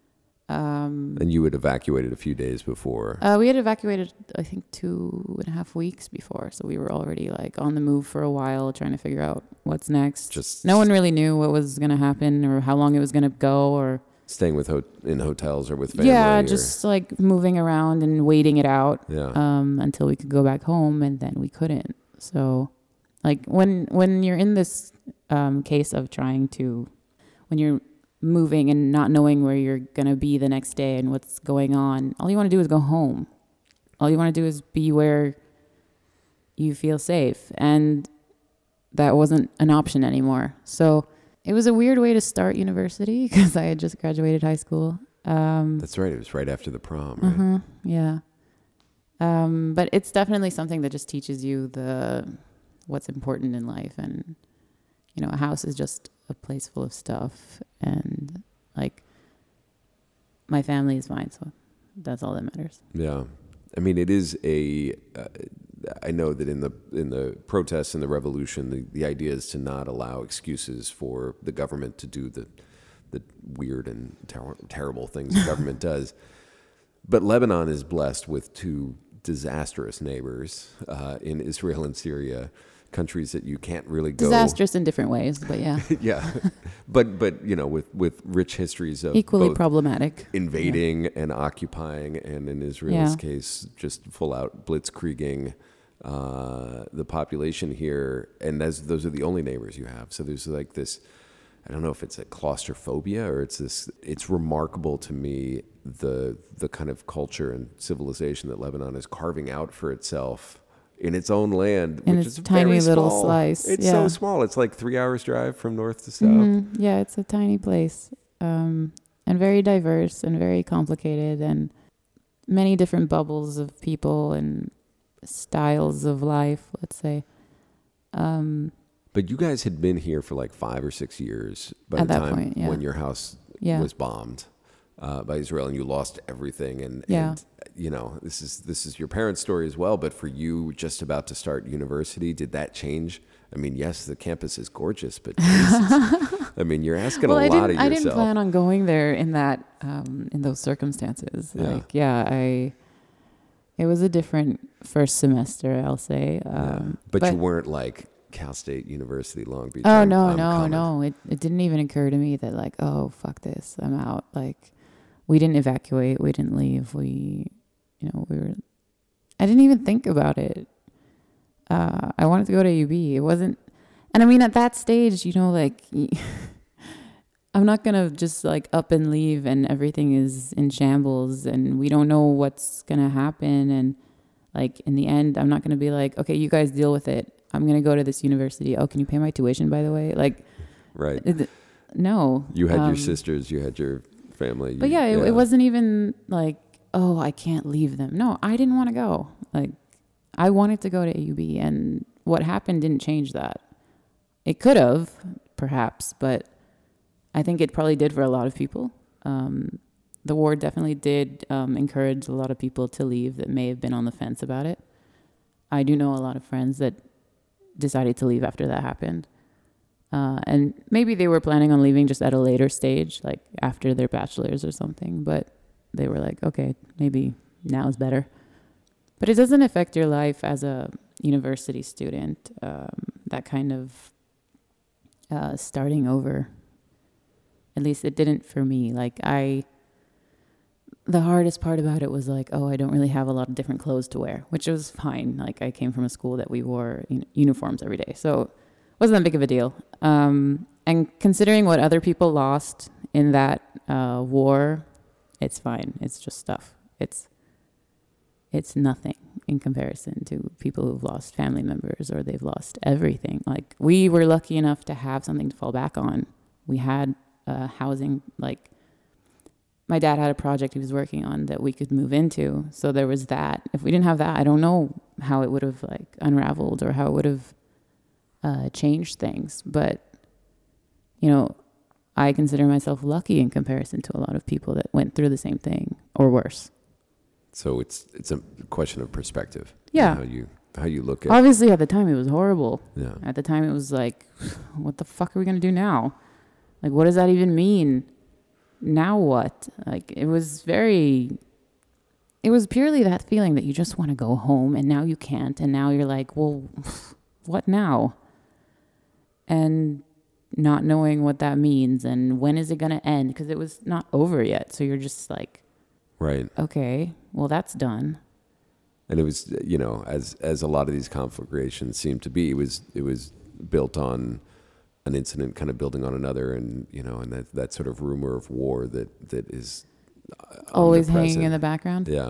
And you had evacuated a few days before. We had evacuated, I think, 2.5 weeks before. So we were already like on the move for a while, trying to figure out what's next. No one really knew what was going to happen or how long it was going to go, or staying with in hotels or with family. Yeah, just like moving around and waiting it out. Yeah. Until we could go back home, and then we couldn't. So, like when you're in this case of when you're moving and not knowing where you're going to be the next day and what's going on, all you want to do is go home. All you want to do is be where you feel safe. And that wasn't an option anymore. So it was a weird way to start university because I had just graduated high school. That's right. It was right after the prom, right? Yeah. But it's definitely something that just teaches you what's important in life. And, a house is just a place full of stuff, and like my family is fine, so that's all that matters. Yeah, I mean, it is I know that in the protests and the revolution, the idea is to not allow excuses for the government to do the weird and terrible things the government does. But Lebanon is blessed with two disastrous neighbors in Israel and Syria. countries that you can't really go. Disastrous in different ways, but yeah. Yeah, but you know, with rich histories of Equally both problematic. invading and occupying, and in Israel's Yeah. case, just full out blitzkrieging the population here, and those are the only neighbors you have. So there's like this, I don't know if it's a claustrophobia or it's this. It's remarkable to me the kind of culture and civilization that Lebanon is carving out for itself in its own land, In which its is tiny very little small. slice, It's yeah. so small. It's like 3 hours drive from north to south. Yeah, it's a tiny place, and very diverse and very complicated, and many different bubbles of people and styles of life, let's say. But you guys had been here for like 5 or 6 years by At the that time point, yeah. when your house Yeah. was bombed by Israel, and you lost everything. And you know, this is your parents' story as well. But for you, just about to start university, did that change? I mean, yes, the campus is gorgeous, but Jesus, I mean, you're asking a lot of yourself. I didn't plan on going there in that in those circumstances. Yeah. It was a different first semester, I'll say. But you weren't like Cal State University, Long Beach. Oh, I'm no. coming. It didn't even occur to me that like, oh, fuck this, I'm out. Like, we didn't evacuate, we didn't leave. I didn't even think about it. I wanted to go to UB. It wasn't, and I mean, at that stage, you know, like, I'm not going to just like up and leave and everything is in shambles and we don't know what's going to happen. And like, in the end, I'm not going to be like, okay, you guys deal with it. I'm going to go to this university. Oh, can you pay my tuition, by the way? Like, Right. No. You had your sisters, you had your family. But yeah, it wasn't even like, oh, I can't leave them. No, I didn't want to go. Like, I wanted to go to AUB, and what happened didn't change that. It could have, perhaps, but I think it probably did for a lot of people. The war definitely did encourage a lot of people to leave that may have been on the fence about it. I do know a lot of friends that decided to leave after that happened. And maybe they were planning on leaving just at a later stage, like after their bachelor's or something, but they were like, okay, maybe now is better. But it doesn't affect your life as a university student, that kind of starting over. At least it didn't for me. Like, the hardest part about it was like, oh, I don't really have a lot of different clothes to wear, which was fine. Like, I came from a school that we wore uniforms every day, so it wasn't that big of a deal. And considering what other people lost in that war, it's fine. It's just stuff. It's nothing in comparison to people who've lost family members or they've lost everything. Like, we were lucky enough to have something to fall back on. We had housing, like, my dad had a project he was working on that we could move into. So there was that. If we didn't have that, I don't know how it would have like unraveled or how it would have changed things. But, you know, I consider myself lucky in comparison to a lot of people that went through the same thing or worse. So it's a question of perspective. Yeah. How you look at. Obviously, at the time, it was horrible. Yeah. At the time, it was like, what the fuck are we going to do now? Like, what does that even mean? Now what? Like, it was purely that feeling that you just want to go home, and now you can't. And now you're like, well, what now? And not knowing what that means and when is it going to end? Because it was not over yet. So you're just like, right. Okay, well, that's done. And it was, you know, as a lot of these conflagrations seem to be, it was built on an incident kind of building on another, and, you know, and that sort of rumor of war that is always hanging omnipresent. in the background. Yeah.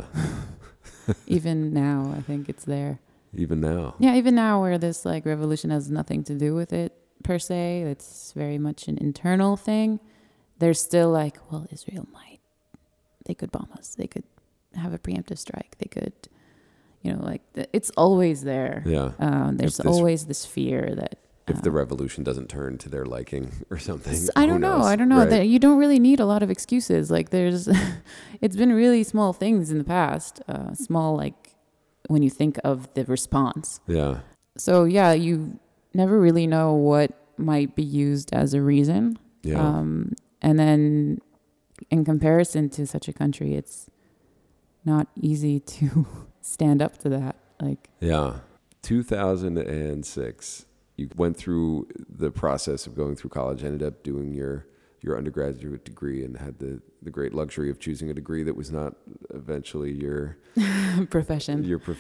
Even now, I think it's there. Even now. Yeah, even now, where this like revolution has nothing to do with it per se, it's very much an internal thing. There's still like, well, Israel they could bomb us. They could have a preemptive strike. They could, you know, like it's always there. Yeah. There's always this fear that if the revolution doesn't turn to their liking or something. I don't know. Right. That you don't really need a lot of excuses. Like, there's, it's been really small things in the past. Small, like when you think of the response. Yeah. So yeah, you never really know what might be used as a reason. Yeah. And then in comparison to such a country, it's not easy to stand up to that. Like, yeah. 2006, you went through the process of going through college, ended up doing your undergraduate degree, and had the great luxury of choosing a degree that was not eventually your profession.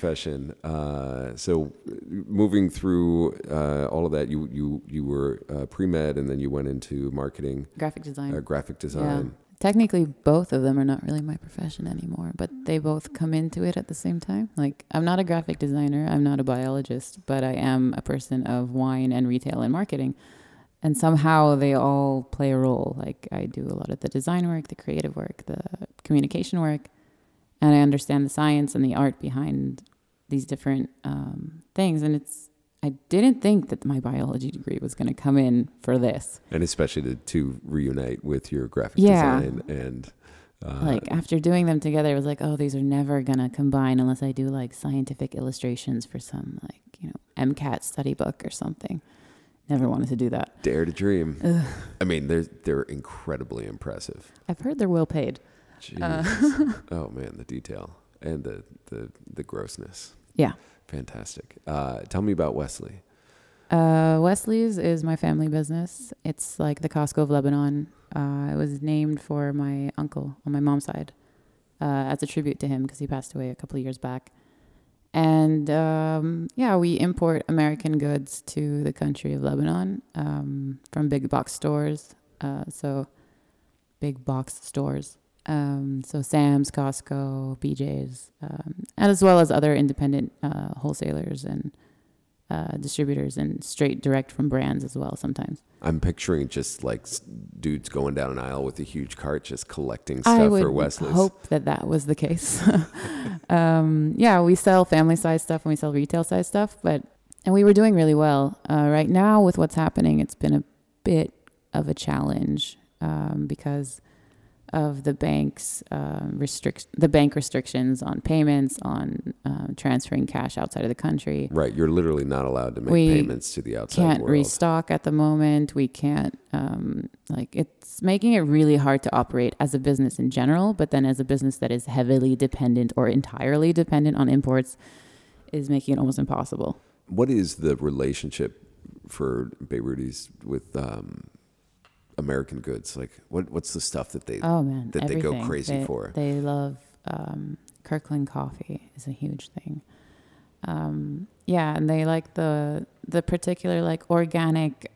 So moving through all of that, you were pre-med, and then you went into marketing, Graphic design. Yeah. Technically, both of them are not really my profession anymore, but they both come into it at the same time. Like, I'm not a graphic designer, I'm not a biologist, but I am a person of wine and retail and marketing. And somehow they all play a role. Like, I do a lot of the design work, the creative work, the communication work, and I understand the science and the art behind these different things. And I didn't think that my biology degree was going to come in for this. And especially to reunite with your graphic design. And like, after doing them together, it was like, oh, these are never going to combine unless I do like scientific illustrations for some, like, MCAT study book or something. Never wanted to do that. Dare to dream. Ugh. I mean, they're incredibly impressive. I've heard they're well paid. Jeez. Oh man, the detail and the grossness. Yeah. Fantastic. Tell me about Wesley. Wesley's is my family business. It's like the Costco of Lebanon. It was named for my uncle on my mom's side as a tribute to him because he passed away a couple of years back. And we import American goods to the country of Lebanon from big box stores. So Sam's, Costco, BJ's, and as well as other independent wholesalers and distributors, and straight direct from brands as well sometimes. I'm picturing just like dudes going down an aisle with a huge cart just collecting stuff for Wesley's. I would hope that was the case. We sell family size stuff and we sell retail size stuff, and we were doing really well. Right now with what's happening, it's been a bit of a challenge because of the bank restrictions on payments, on transferring cash outside of the country. Right, you're literally not allowed to make payments to the outside world. We can't restock at the moment. We can't, it's making it really hard to operate as a business in general, but then as a business that is heavily dependent or entirely dependent on imports is making it almost impossible. What is the relationship for Beirutis with American goods? Like, what's the stuff that they they go crazy for? They love Kirkland coffee is a huge thing. And they like the particular like organic,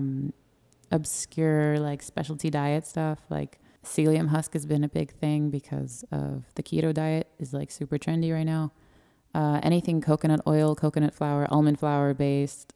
obscure like specialty diet stuff. Like psyllium husk has been a big thing because of the keto diet is like super trendy right now. Anything coconut oil, coconut flour, almond flour based.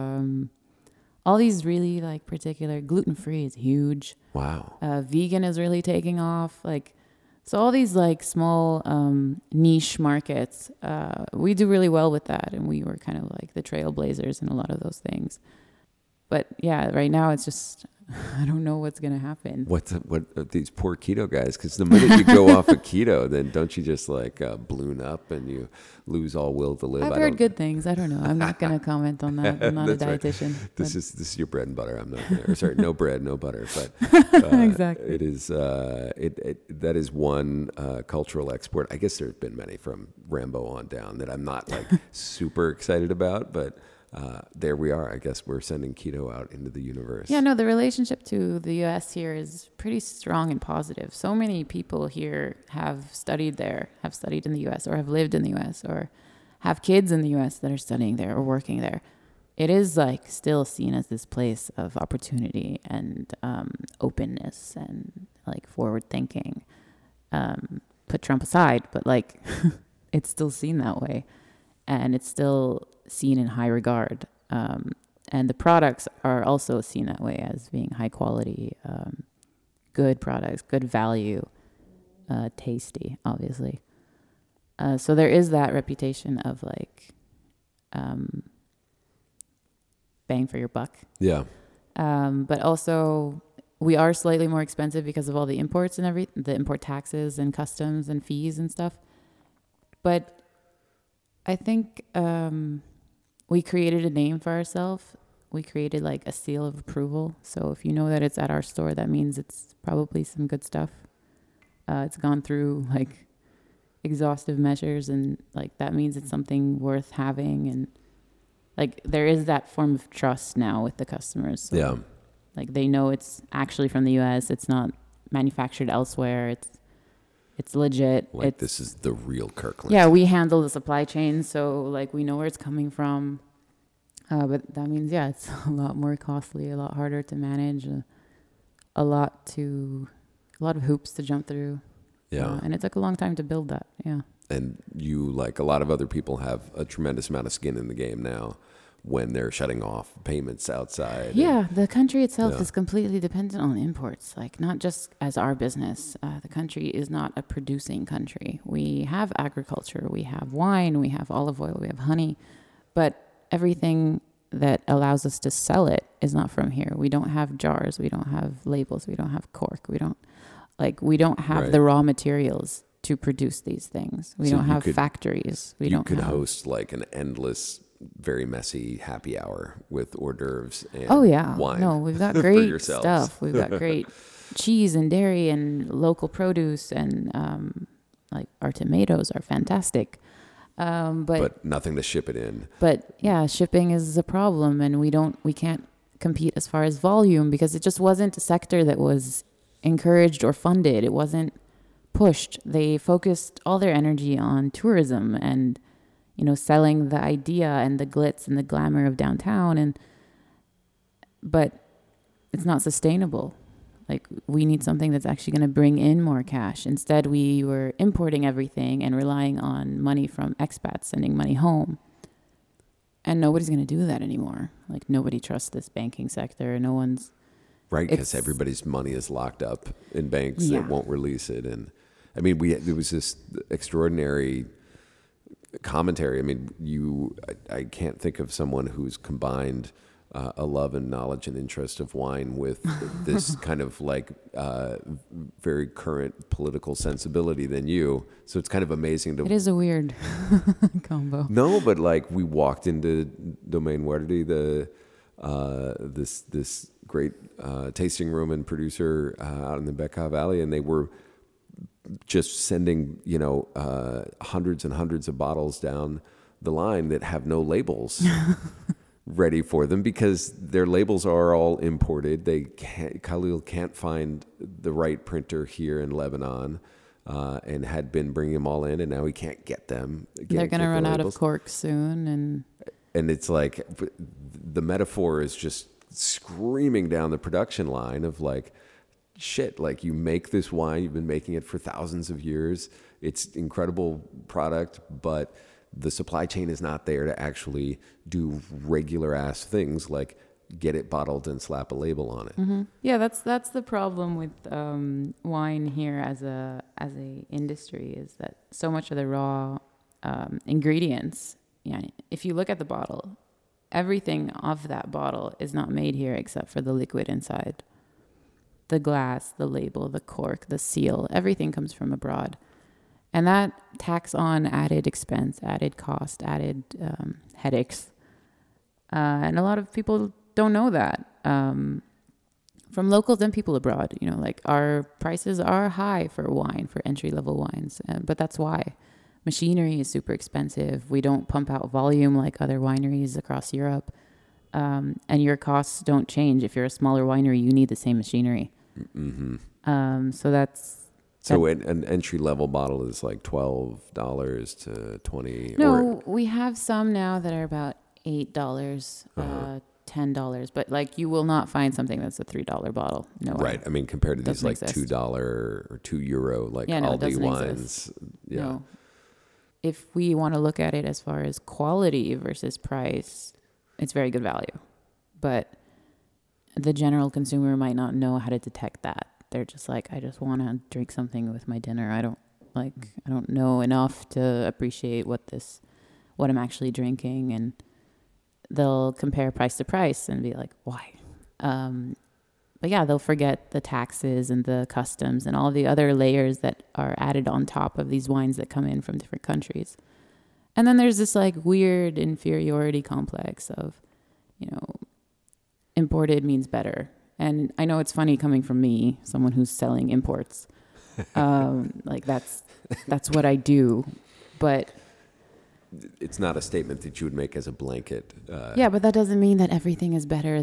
All these really like particular gluten-free is huge. Wow. Vegan is really taking off. So all these like small niche markets, we do really well with that. And we were kind of like the trailblazers in a lot of those things. But yeah, right now it's just, I don't know what's going to happen. What are these poor keto guys? Because the minute you go off of keto, then don't you just like balloon up and you lose all will to live? I've heard good things. I don't know. I'm not going to comment on that. I'm not a dietitian. Right. This is your bread and butter. I'm not gonna, sorry, no bread, no butter. But exactly. It is that is one cultural export. I guess there have been many from Rambo on down that I'm not like super excited about, but. There we are. I guess we're sending keto out into the universe. Yeah, no, the relationship to the U.S. here is pretty strong and positive. So many people here have studied in the U.S. or have lived in the U.S. or have kids in the U.S. that are studying there or working there. It is like still seen as this place of opportunity and openness and like forward thinking. Put Trump aside, but like it's still seen that way. And it's still seen in high regard. And the products are also seen that way as being high quality, good products, good value, tasty, obviously. So there is that reputation of like bang for your buck. Yeah. But also we are slightly more expensive because of all the imports and the import taxes and customs and fees and stuff. But I think we created a name for ourselves. We created like a seal of approval. So if you know that it's at our store, that means it's probably some good stuff. It's gone through like exhaustive measures, and like that means it's something worth having. And like there is that form of trust now with the customers. So, Yeah. like they know it's actually from the U.S. It's not manufactured elsewhere. It's legit. Like It's, this is the real Kirkland. yeah, we handle the supply chain, so like we know where it's coming from. But that means, yeah, it's a lot more costly, a lot harder to manage, a lot of hoops to jump through. Yeah. And it took a long time to build that. Yeah. And you, like a lot of other people, have a tremendous amount of skin in the game now when they're shutting off payments outside. Yeah, the country itself Yeah. is completely dependent on imports, like not just as our business. The country is not a producing country. We have agriculture, we have wine, we have olive oil, we have honey, but everything that allows us to sell it is not from here. We don't have jars, we don't have labels, we don't have cork, we don't have Right. the raw materials to produce these things. We So don't you have could- factories. We you don't could have host like an endless, very messy happy hour with hors d'oeuvres and Oh yeah. wine. No, we've got for great yourselves. stuff. We've got great cheese and dairy and local produce and like our tomatoes are fantastic. But nothing to ship it in. But yeah, shipping is a problem and we can't compete as far as volume because it just wasn't a sector that was encouraged or funded. It wasn't pushed. They focused all their energy on tourism and, you know, selling the idea and the glitz and the glamour of downtown but it's not sustainable. Like we need something that's actually going to bring in more cash. Instead, we were importing everything and relying on money from expats sending money home. And nobody's going to do that anymore. Like nobody trusts this banking sector. No one's Right, because It's- everybody's money is locked up in banks Yeah. that won't release it. And I mean, there was this extraordinary commentary. I mean, I can't think of someone who's combined a love and knowledge and interest of wine with this kind of like very current political sensibility than you. So it's kind of amazing to. It is a weird combo. No, but like we walked into Domaine Verde, this great tasting room and producer out in the Bekaa Valley, and they were just sending hundreds and hundreds of bottles down the line that have no labels ready for them because their labels are all imported. Khalil can't find the right printer here in Lebanon. And had been bringing them all in, and now he can't get them. They're going to run out of cork soon. And it's like the metaphor is just screaming down the production line of like, shit, like you make this wine, you've been making it for thousands of years. It's incredible product, but the supply chain is not there to actually do regular ass things like get it bottled and slap a label on it. Mm-hmm. Yeah, that's the problem with wine here as a industry is that so much of the raw ingredients. Yeah, if you look at the bottle, everything of that bottle is not made here except for the liquid inside. The glass, the label, the cork, the seal, everything comes from abroad. And that tacks on added expense, added cost, added headaches. And a lot of people don't know that. From locals and people abroad, like our prices are high for wine, for entry-level wines. But that's why. Machinery is super expensive. We don't pump out volume like other wineries across Europe. And your costs don't change. If you're a smaller winery, you need the same machinery. Mm-hmm. So an entry level bottle is like $12 to $20. No, we have some now that are about $8, $10, but like you will not find something that's a $3 bottle. No way. Right. I mean, compared to these Doesn't like exist. $2 or €2 like Yeah, no, it Aldi doesn't wines. exist. Yeah. No. If we want to look at it as far as quality versus price, it's very good value. But the general consumer might not know how to detect that. They're just like, I just want to drink something with my dinner. I don't know enough to appreciate what I'm actually drinking. And they'll compare price to price and be like, why? But yeah, they'll forget the taxes and the customs and all the other layers that are added on top of these wines that come in from different countries. And then there's this like weird inferiority complex of, imported means better. And I know it's funny coming from me, someone who's selling imports. Like that's what I do. But it's not a statement that you would make as a blanket. Yeah, but that doesn't mean that everything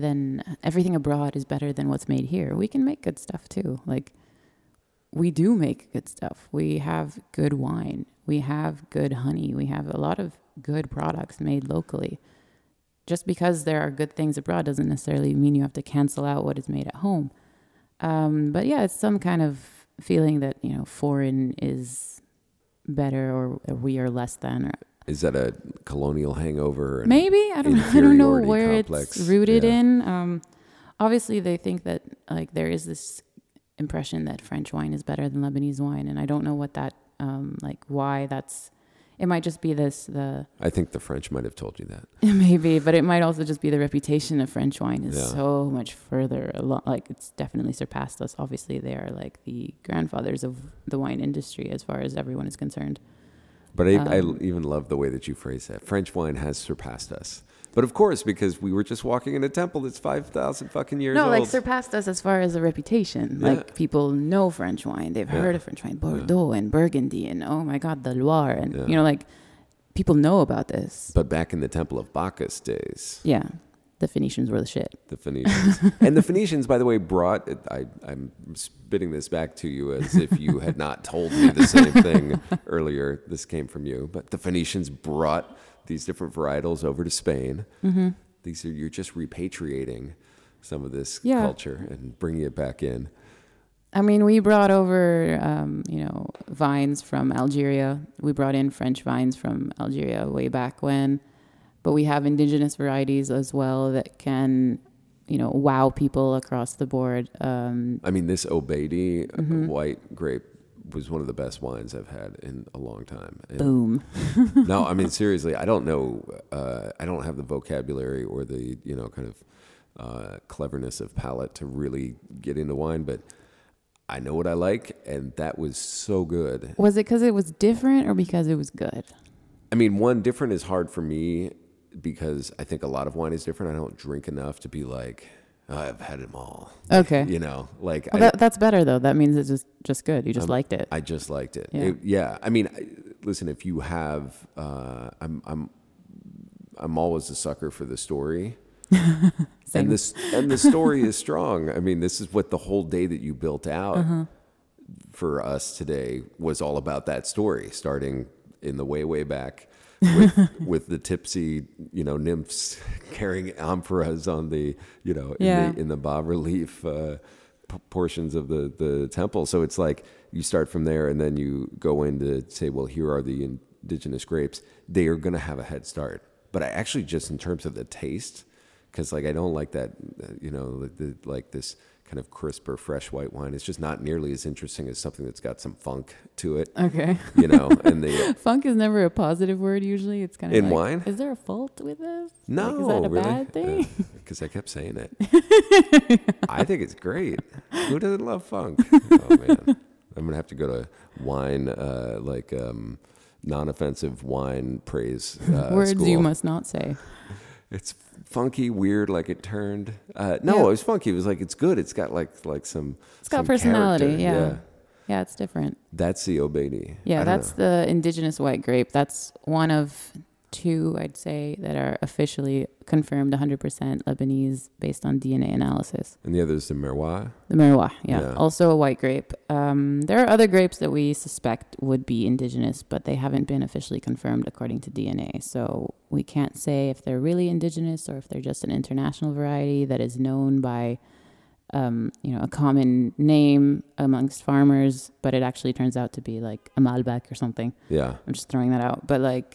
abroad is better than what's made here. We can make good stuff too. Like, we do make good stuff. We have good wine. We have good honey. We have a lot of good products made locally. Just because there are good things abroad doesn't necessarily mean you have to cancel out what is made at home. But yeah, it's some kind of feeling that, foreign is better or we are less than. Or, is that a colonial hangover? Maybe. I don't know where complex. It's rooted in. Obviously, they think that like there is this impression that French wine is better than Lebanese wine. And I don't know what that, why that's... It might just be I think the French might have told you that. Maybe, but it might also just be the reputation of French wine is so much further along. Like, it's definitely surpassed us. Obviously, they are like the grandfathers of the wine industry as far as everyone is concerned. But I even love the way that you phrase that. French wine has surpassed us. But of course, because we were just walking in a temple that's 5,000 fucking years old. No, like surpassed us as far as a reputation. Yeah. Like, people know French wine. They've heard of French wine. Bordeaux and Burgundy and, oh my God, the Loire. And, like, people know about this. But back in the Temple of Bacchus days. Yeah. The Phoenicians were the shit. The Phoenicians. And the Phoenicians, by the way, I'm spitting this back to you as if you had not told me the same thing earlier. This came from you. But the Phoenicians brought these different varietals over to Spain. Mm-hmm. You're just repatriating some of this culture and bringing it back in. I mean, we brought over, vines from Algeria. We brought in French vines from Algeria way back when. But we have indigenous varieties as well that can, wow people across the board. This Obeidi white grape was one of the best wines I've had in a long time. And boom. No, seriously, I don't know. I don't have the vocabulary or the, cleverness of palate to really get into wine, but I know what I like, and that was so good. Was it because it was different or because it was good? One, different is hard for me because I think a lot of wine is different. I don't drink enough to be like, I've had them all. Okay. That's better though. That means it's just good. You just liked it. I just liked it. Yeah. Listen, if you have, I'm always a sucker for the story. and the story is strong. This is what the whole day that you built out for us today was all about, that story, starting in the way back with the tipsy, nymphs carrying amphoras on the, in the bas relief portions of the temple. So it's like you start from there and then you go in to say, well, here are the indigenous grapes. They are going to have a head start. But I actually, just in terms of the taste, because I don't like that, like this kind of crisp or fresh white wine. It's just not nearly as interesting as something that's got some funk to it. Okay. And the funk is never a positive word usually. It's kind of in wine. Is there a fault with this? No, is that a really? bad thing? Because I kept saying it. I think it's great. Who doesn't love funk? Oh man, I'm gonna have to go to wine, non-offensive wine praise words school. You must not say. It's funky, weird, like it turned. It was funky. It was like, it's good. It's got like some. It's got some personality. Yeah, it's different. That's the Obeidi. Yeah, that's the indigenous white grape. That's one of two, I'd say, that are officially confirmed 100% Lebanese based on DNA analysis. And the other is the Merwa? The Merwa, yeah. Also a white grape. There are other grapes that we suspect would be indigenous, but they haven't been officially confirmed according to DNA. So we can't say if they're really indigenous or if they're just an international variety that is known by, a common name amongst farmers, but it actually turns out to be like a Malbec or something. Yeah. I'm just throwing that out. But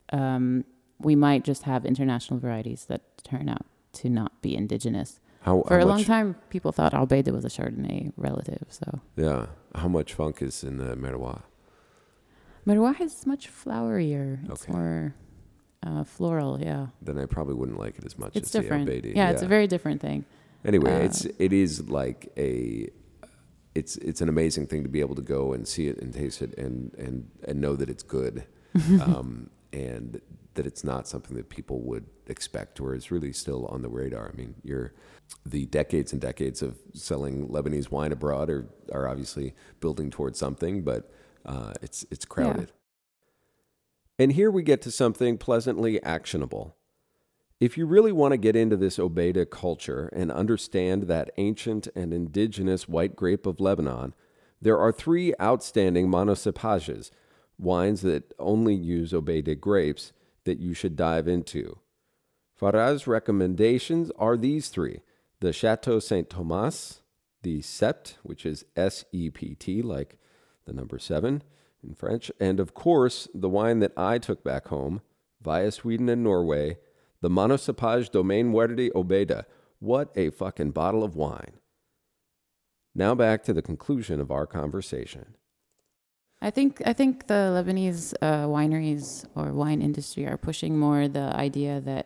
we might just have international varieties that turn out to not be indigenous. For a long time, people thought Albeida was a Chardonnay relative. So yeah, how much funk is in the Merwa? Merwa is much flowerier. It's more floral. Yeah. Then I probably wouldn't like it as much. It's as different. The Albeida. Yeah, it's a very different thing. Anyway, it is like it's an amazing thing to be able to go and see it and taste it and know that it's good. And that it's not something that people would expect or is really still on the radar. The decades and decades of selling Lebanese wine abroad are obviously building towards something, but it's crowded. And here we get to something pleasantly actionable. If you really want to get into this Obeida culture and understand that ancient and indigenous white grape of Lebanon, there are 3 outstanding monocepages, wines that only use Obeida grapes, that you should dive into. Faraz's recommendations are these 3: the Chateau Saint Thomas, the Sept, which is S-E-P-T, like the number 7 in French, and of course, the wine that I took back home, via Sweden and Norway, the Monocepage Domaine Verde Obeida. What a fucking bottle of wine. Now back to the conclusion of our conversation. I think the Lebanese wineries or wine industry are pushing more the idea that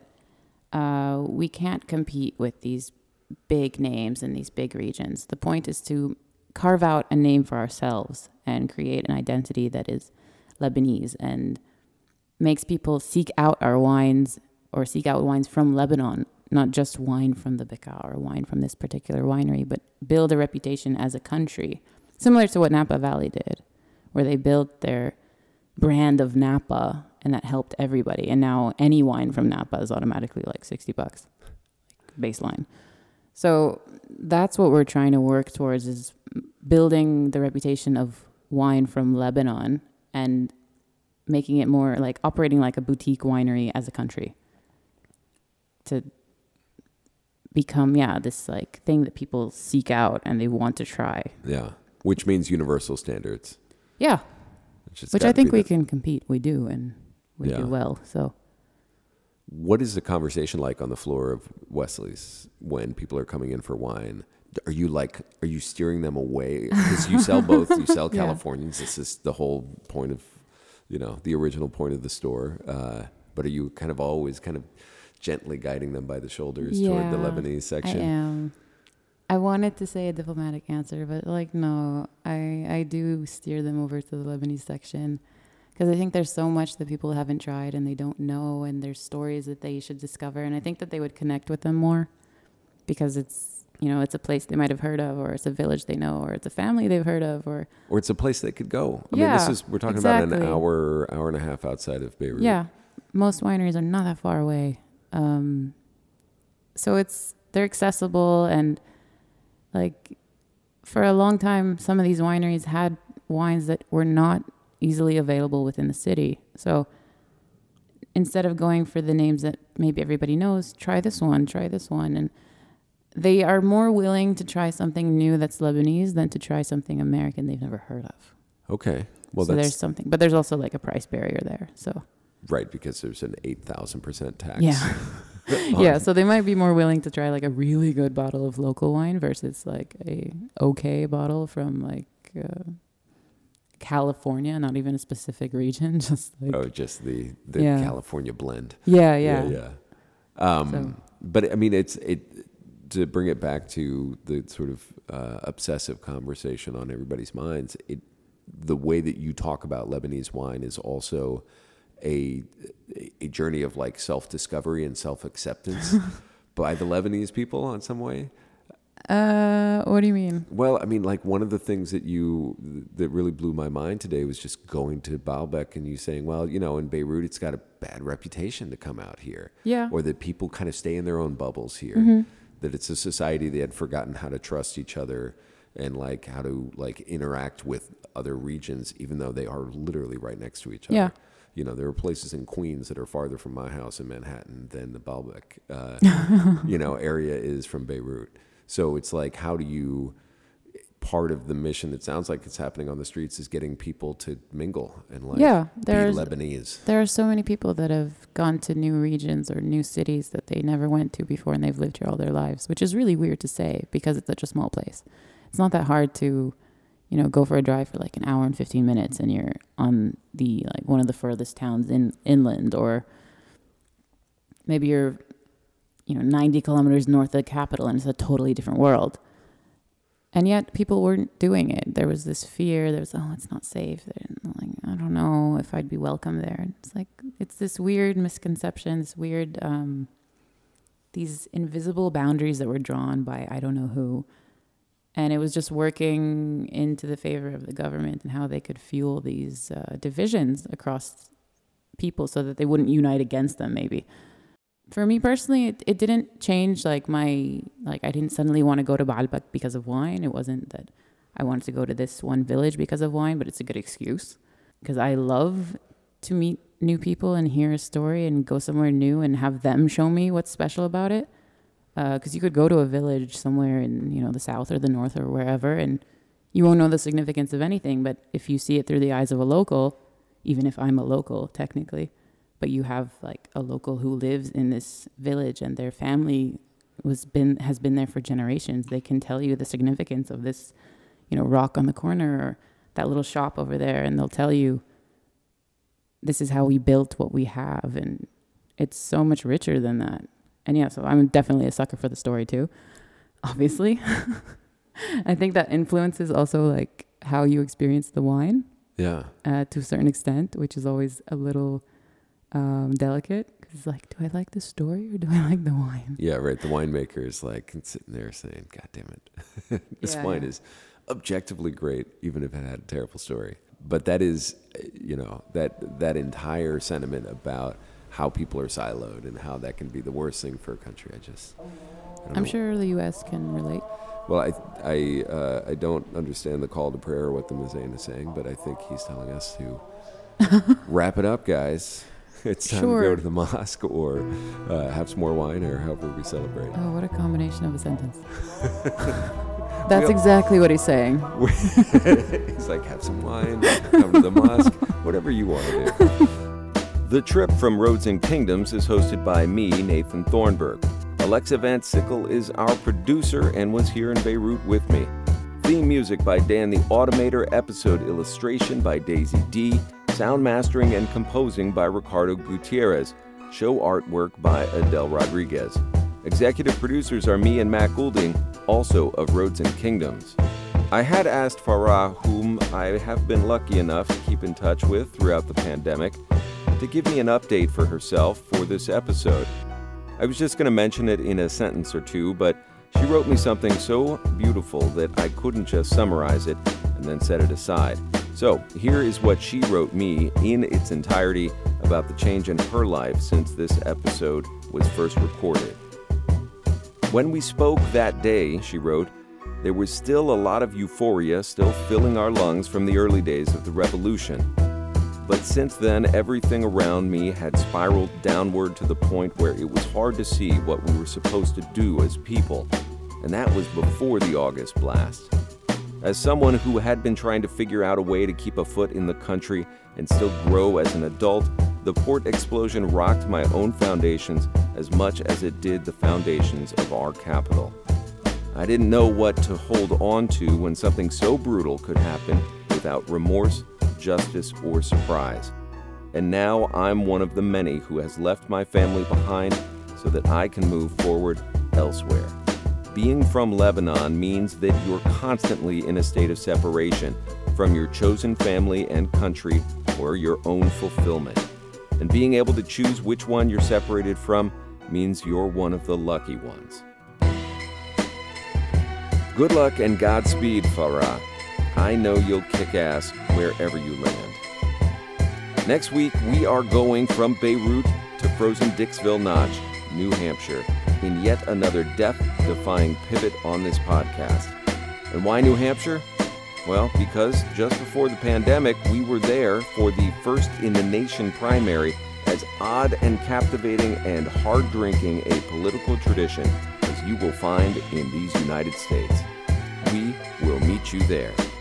we can't compete with these big names in these big regions. The point is to carve out a name for ourselves and create an identity that is Lebanese and makes people seek out our wines or seek out wines from Lebanon, not just wine from the Bekaa or wine from this particular winery, but build a reputation as a country, similar to what Napa Valley did, where they built their brand of Napa and that helped everybody. And now any wine from Napa is automatically like $60 baseline. So that's what we're trying to work towards, is building the reputation of wine from Lebanon and making it more like operating like a boutique winery as a country to become, this like thing that people seek out and they want to try. Yeah, which means universal standards. Yeah, which I think we can compete. We do, and we do well. So, what is the conversation like on the floor of Wesley's when people are coming in for wine? Are you steering them away? Because you sell both. You sell Californians. This is the whole point of, the original point of the store. But are you kind of always kind of gently guiding them by the shoulders toward the Lebanese section? I am. I wanted to say a diplomatic answer, but no, I do steer them over to the Lebanese section because I think there's so much that people haven't tried and they don't know, and there's stories that they should discover, and I think that they would connect with them more because it's a place they might have heard of, or it's a village they know, or it's a family they've heard of, or it's a place they could go. I mean, we're talking about an hour and a half outside of Beirut. Yeah, most wineries are not that far away, so they're accessible, and like for a long time, some of these wineries had wines that were not easily available within the city. So instead of going for the names that maybe everybody knows, try this one. And they are more willing to try something new that's Lebanese than to try something American they've never heard of. Okay. Well, so there's something, but there's also like a price barrier there. So right, because there's an 8,000% tax. Yeah. Yeah, so they might be more willing to try like a really good bottle of local wine versus like a okay bottle from like California, not even a specific region, just like just the California blend. Yeah. But I mean, to bring it back to the sort of obsessive conversation on everybody's minds, the way that you talk about Lebanese wine is also a journey of like self-discovery and self-acceptance by the Lebanese people in some way. What do you mean? Well, I mean, like one of the things that really blew my mind today was just going to Baalbek and you saying, well, in Beirut, it's got a bad reputation to come out here. Yeah. Or that people kind of stay in their own bubbles here. Mm-hmm. That it's a society that had forgotten how to trust each other and like how to like interact with other regions, even though they are literally right next to each other. Yeah. There are places in Queens that are farther from my house in Manhattan than the Baalbek, area is from Beirut. So it's like, how do you, part of the mission, it sounds like it's happening on the streets, is getting people to mingle and like be Lebanese. There are so many people that have gone to new regions or new cities that they never went to before and they've lived here all their lives, which is really weird to say because it's such a small place. It's not that hard to go for a drive for like an hour and 15 minutes and you're on the like one of the furthest towns inland, or maybe you're 90 kilometers north of the capital and it's a totally different world. And yet people weren't doing it. There was this fear. There was, it's not safe. Like, I don't know if I'd be welcome there. It's like, it's this weird misconception, this weird, these invisible boundaries that were drawn by I don't know who. And it was just working into the favor of the government and how they could fuel these divisions across people so that they wouldn't unite against them, maybe. For me personally, it didn't change I didn't suddenly want to go to Baalbek because of wine. It wasn't that I wanted to go to this one village because of wine, but it's a good excuse because I love to meet new people and hear a story and go somewhere new and have them show me what's special about it. Because you could go to a village somewhere in, the south or the north or wherever, and you won't know the significance of anything. But if you see it through the eyes of a local, even if I'm a local technically, but you have like a local who lives in this village and their family has been there for generations, they can tell you the significance of this, rock on the corner or that little shop over there, and they'll tell you this is how we built what we have, and it's so much richer than that. And yeah, so I'm definitely a sucker for the story too, obviously. I think that influences also like how you experience the wine. Yeah. To a certain extent, which is always a little delicate. Because like, do I like the story or do I like the wine? Yeah, right. The winemaker is like sitting there saying, God damn it. This wine is objectively great, even if it had a terrible story. But that is, that entire sentiment about how people are siloed and how that can be the worst thing for a country. I'm sure the U.S. can relate. Well, I don't understand the call to prayer or what the Mazain is saying, but I think he's telling us to wrap it up, guys. It's time to go to the mosque or have some more wine or however we celebrate. Oh, what a combination of a sentence. That's exactly what he's saying. He's like, have some wine, come to the mosque, whatever you want to do. The Trip from Roads and Kingdoms is hosted by me, Nathan Thornburg. Alexa Van Sickle is our producer and was here in Beirut with me. Theme music by Dan the Automator, episode illustration by Daisy D, sound mastering and composing by Ricardo Gutierrez, show artwork by Adele Rodriguez. Executive producers are me and Matt Goulding, also of Roads and Kingdoms. I had asked Farah, whom I have been lucky enough to keep in touch with throughout the pandemic, to give me an update for herself for this episode. I was just going to mention it in a sentence or two, but she wrote me something so beautiful that I couldn't just summarize it and then set it aside. So here is what she wrote me in its entirety about the change in her life since this episode was first recorded. When we spoke that day, she wrote, there was still a lot of euphoria still filling our lungs from the early days of the revolution. But since then, everything around me had spiraled downward to the point where it was hard to see what we were supposed to do as people, and that was before the August blast. As someone who had been trying to figure out a way to keep a foot in the country and still grow as an adult, the port explosion rocked my own foundations as much as it did the foundations of our capital. I didn't know what to hold on to when something so brutal could happen without remorse, justice, or surprise. And now I'm one of the many who has left my family behind so that I can move forward elsewhere. Being from Lebanon means that you're constantly in a state of separation from your chosen family and country or your own fulfillment. And being able to choose which one you're separated from means you're one of the lucky ones. Good luck and Godspeed, Farah. I know you'll kick ass wherever you land. Next week, we are going from Beirut to frozen Dixville Notch, New Hampshire, in yet another death-defying pivot on this podcast. And why New Hampshire? Well, because just before the pandemic, we were there for the first-in-the-nation primary, as odd and captivating and hard-drinking a political tradition as you will find in these United States. We will meet you there.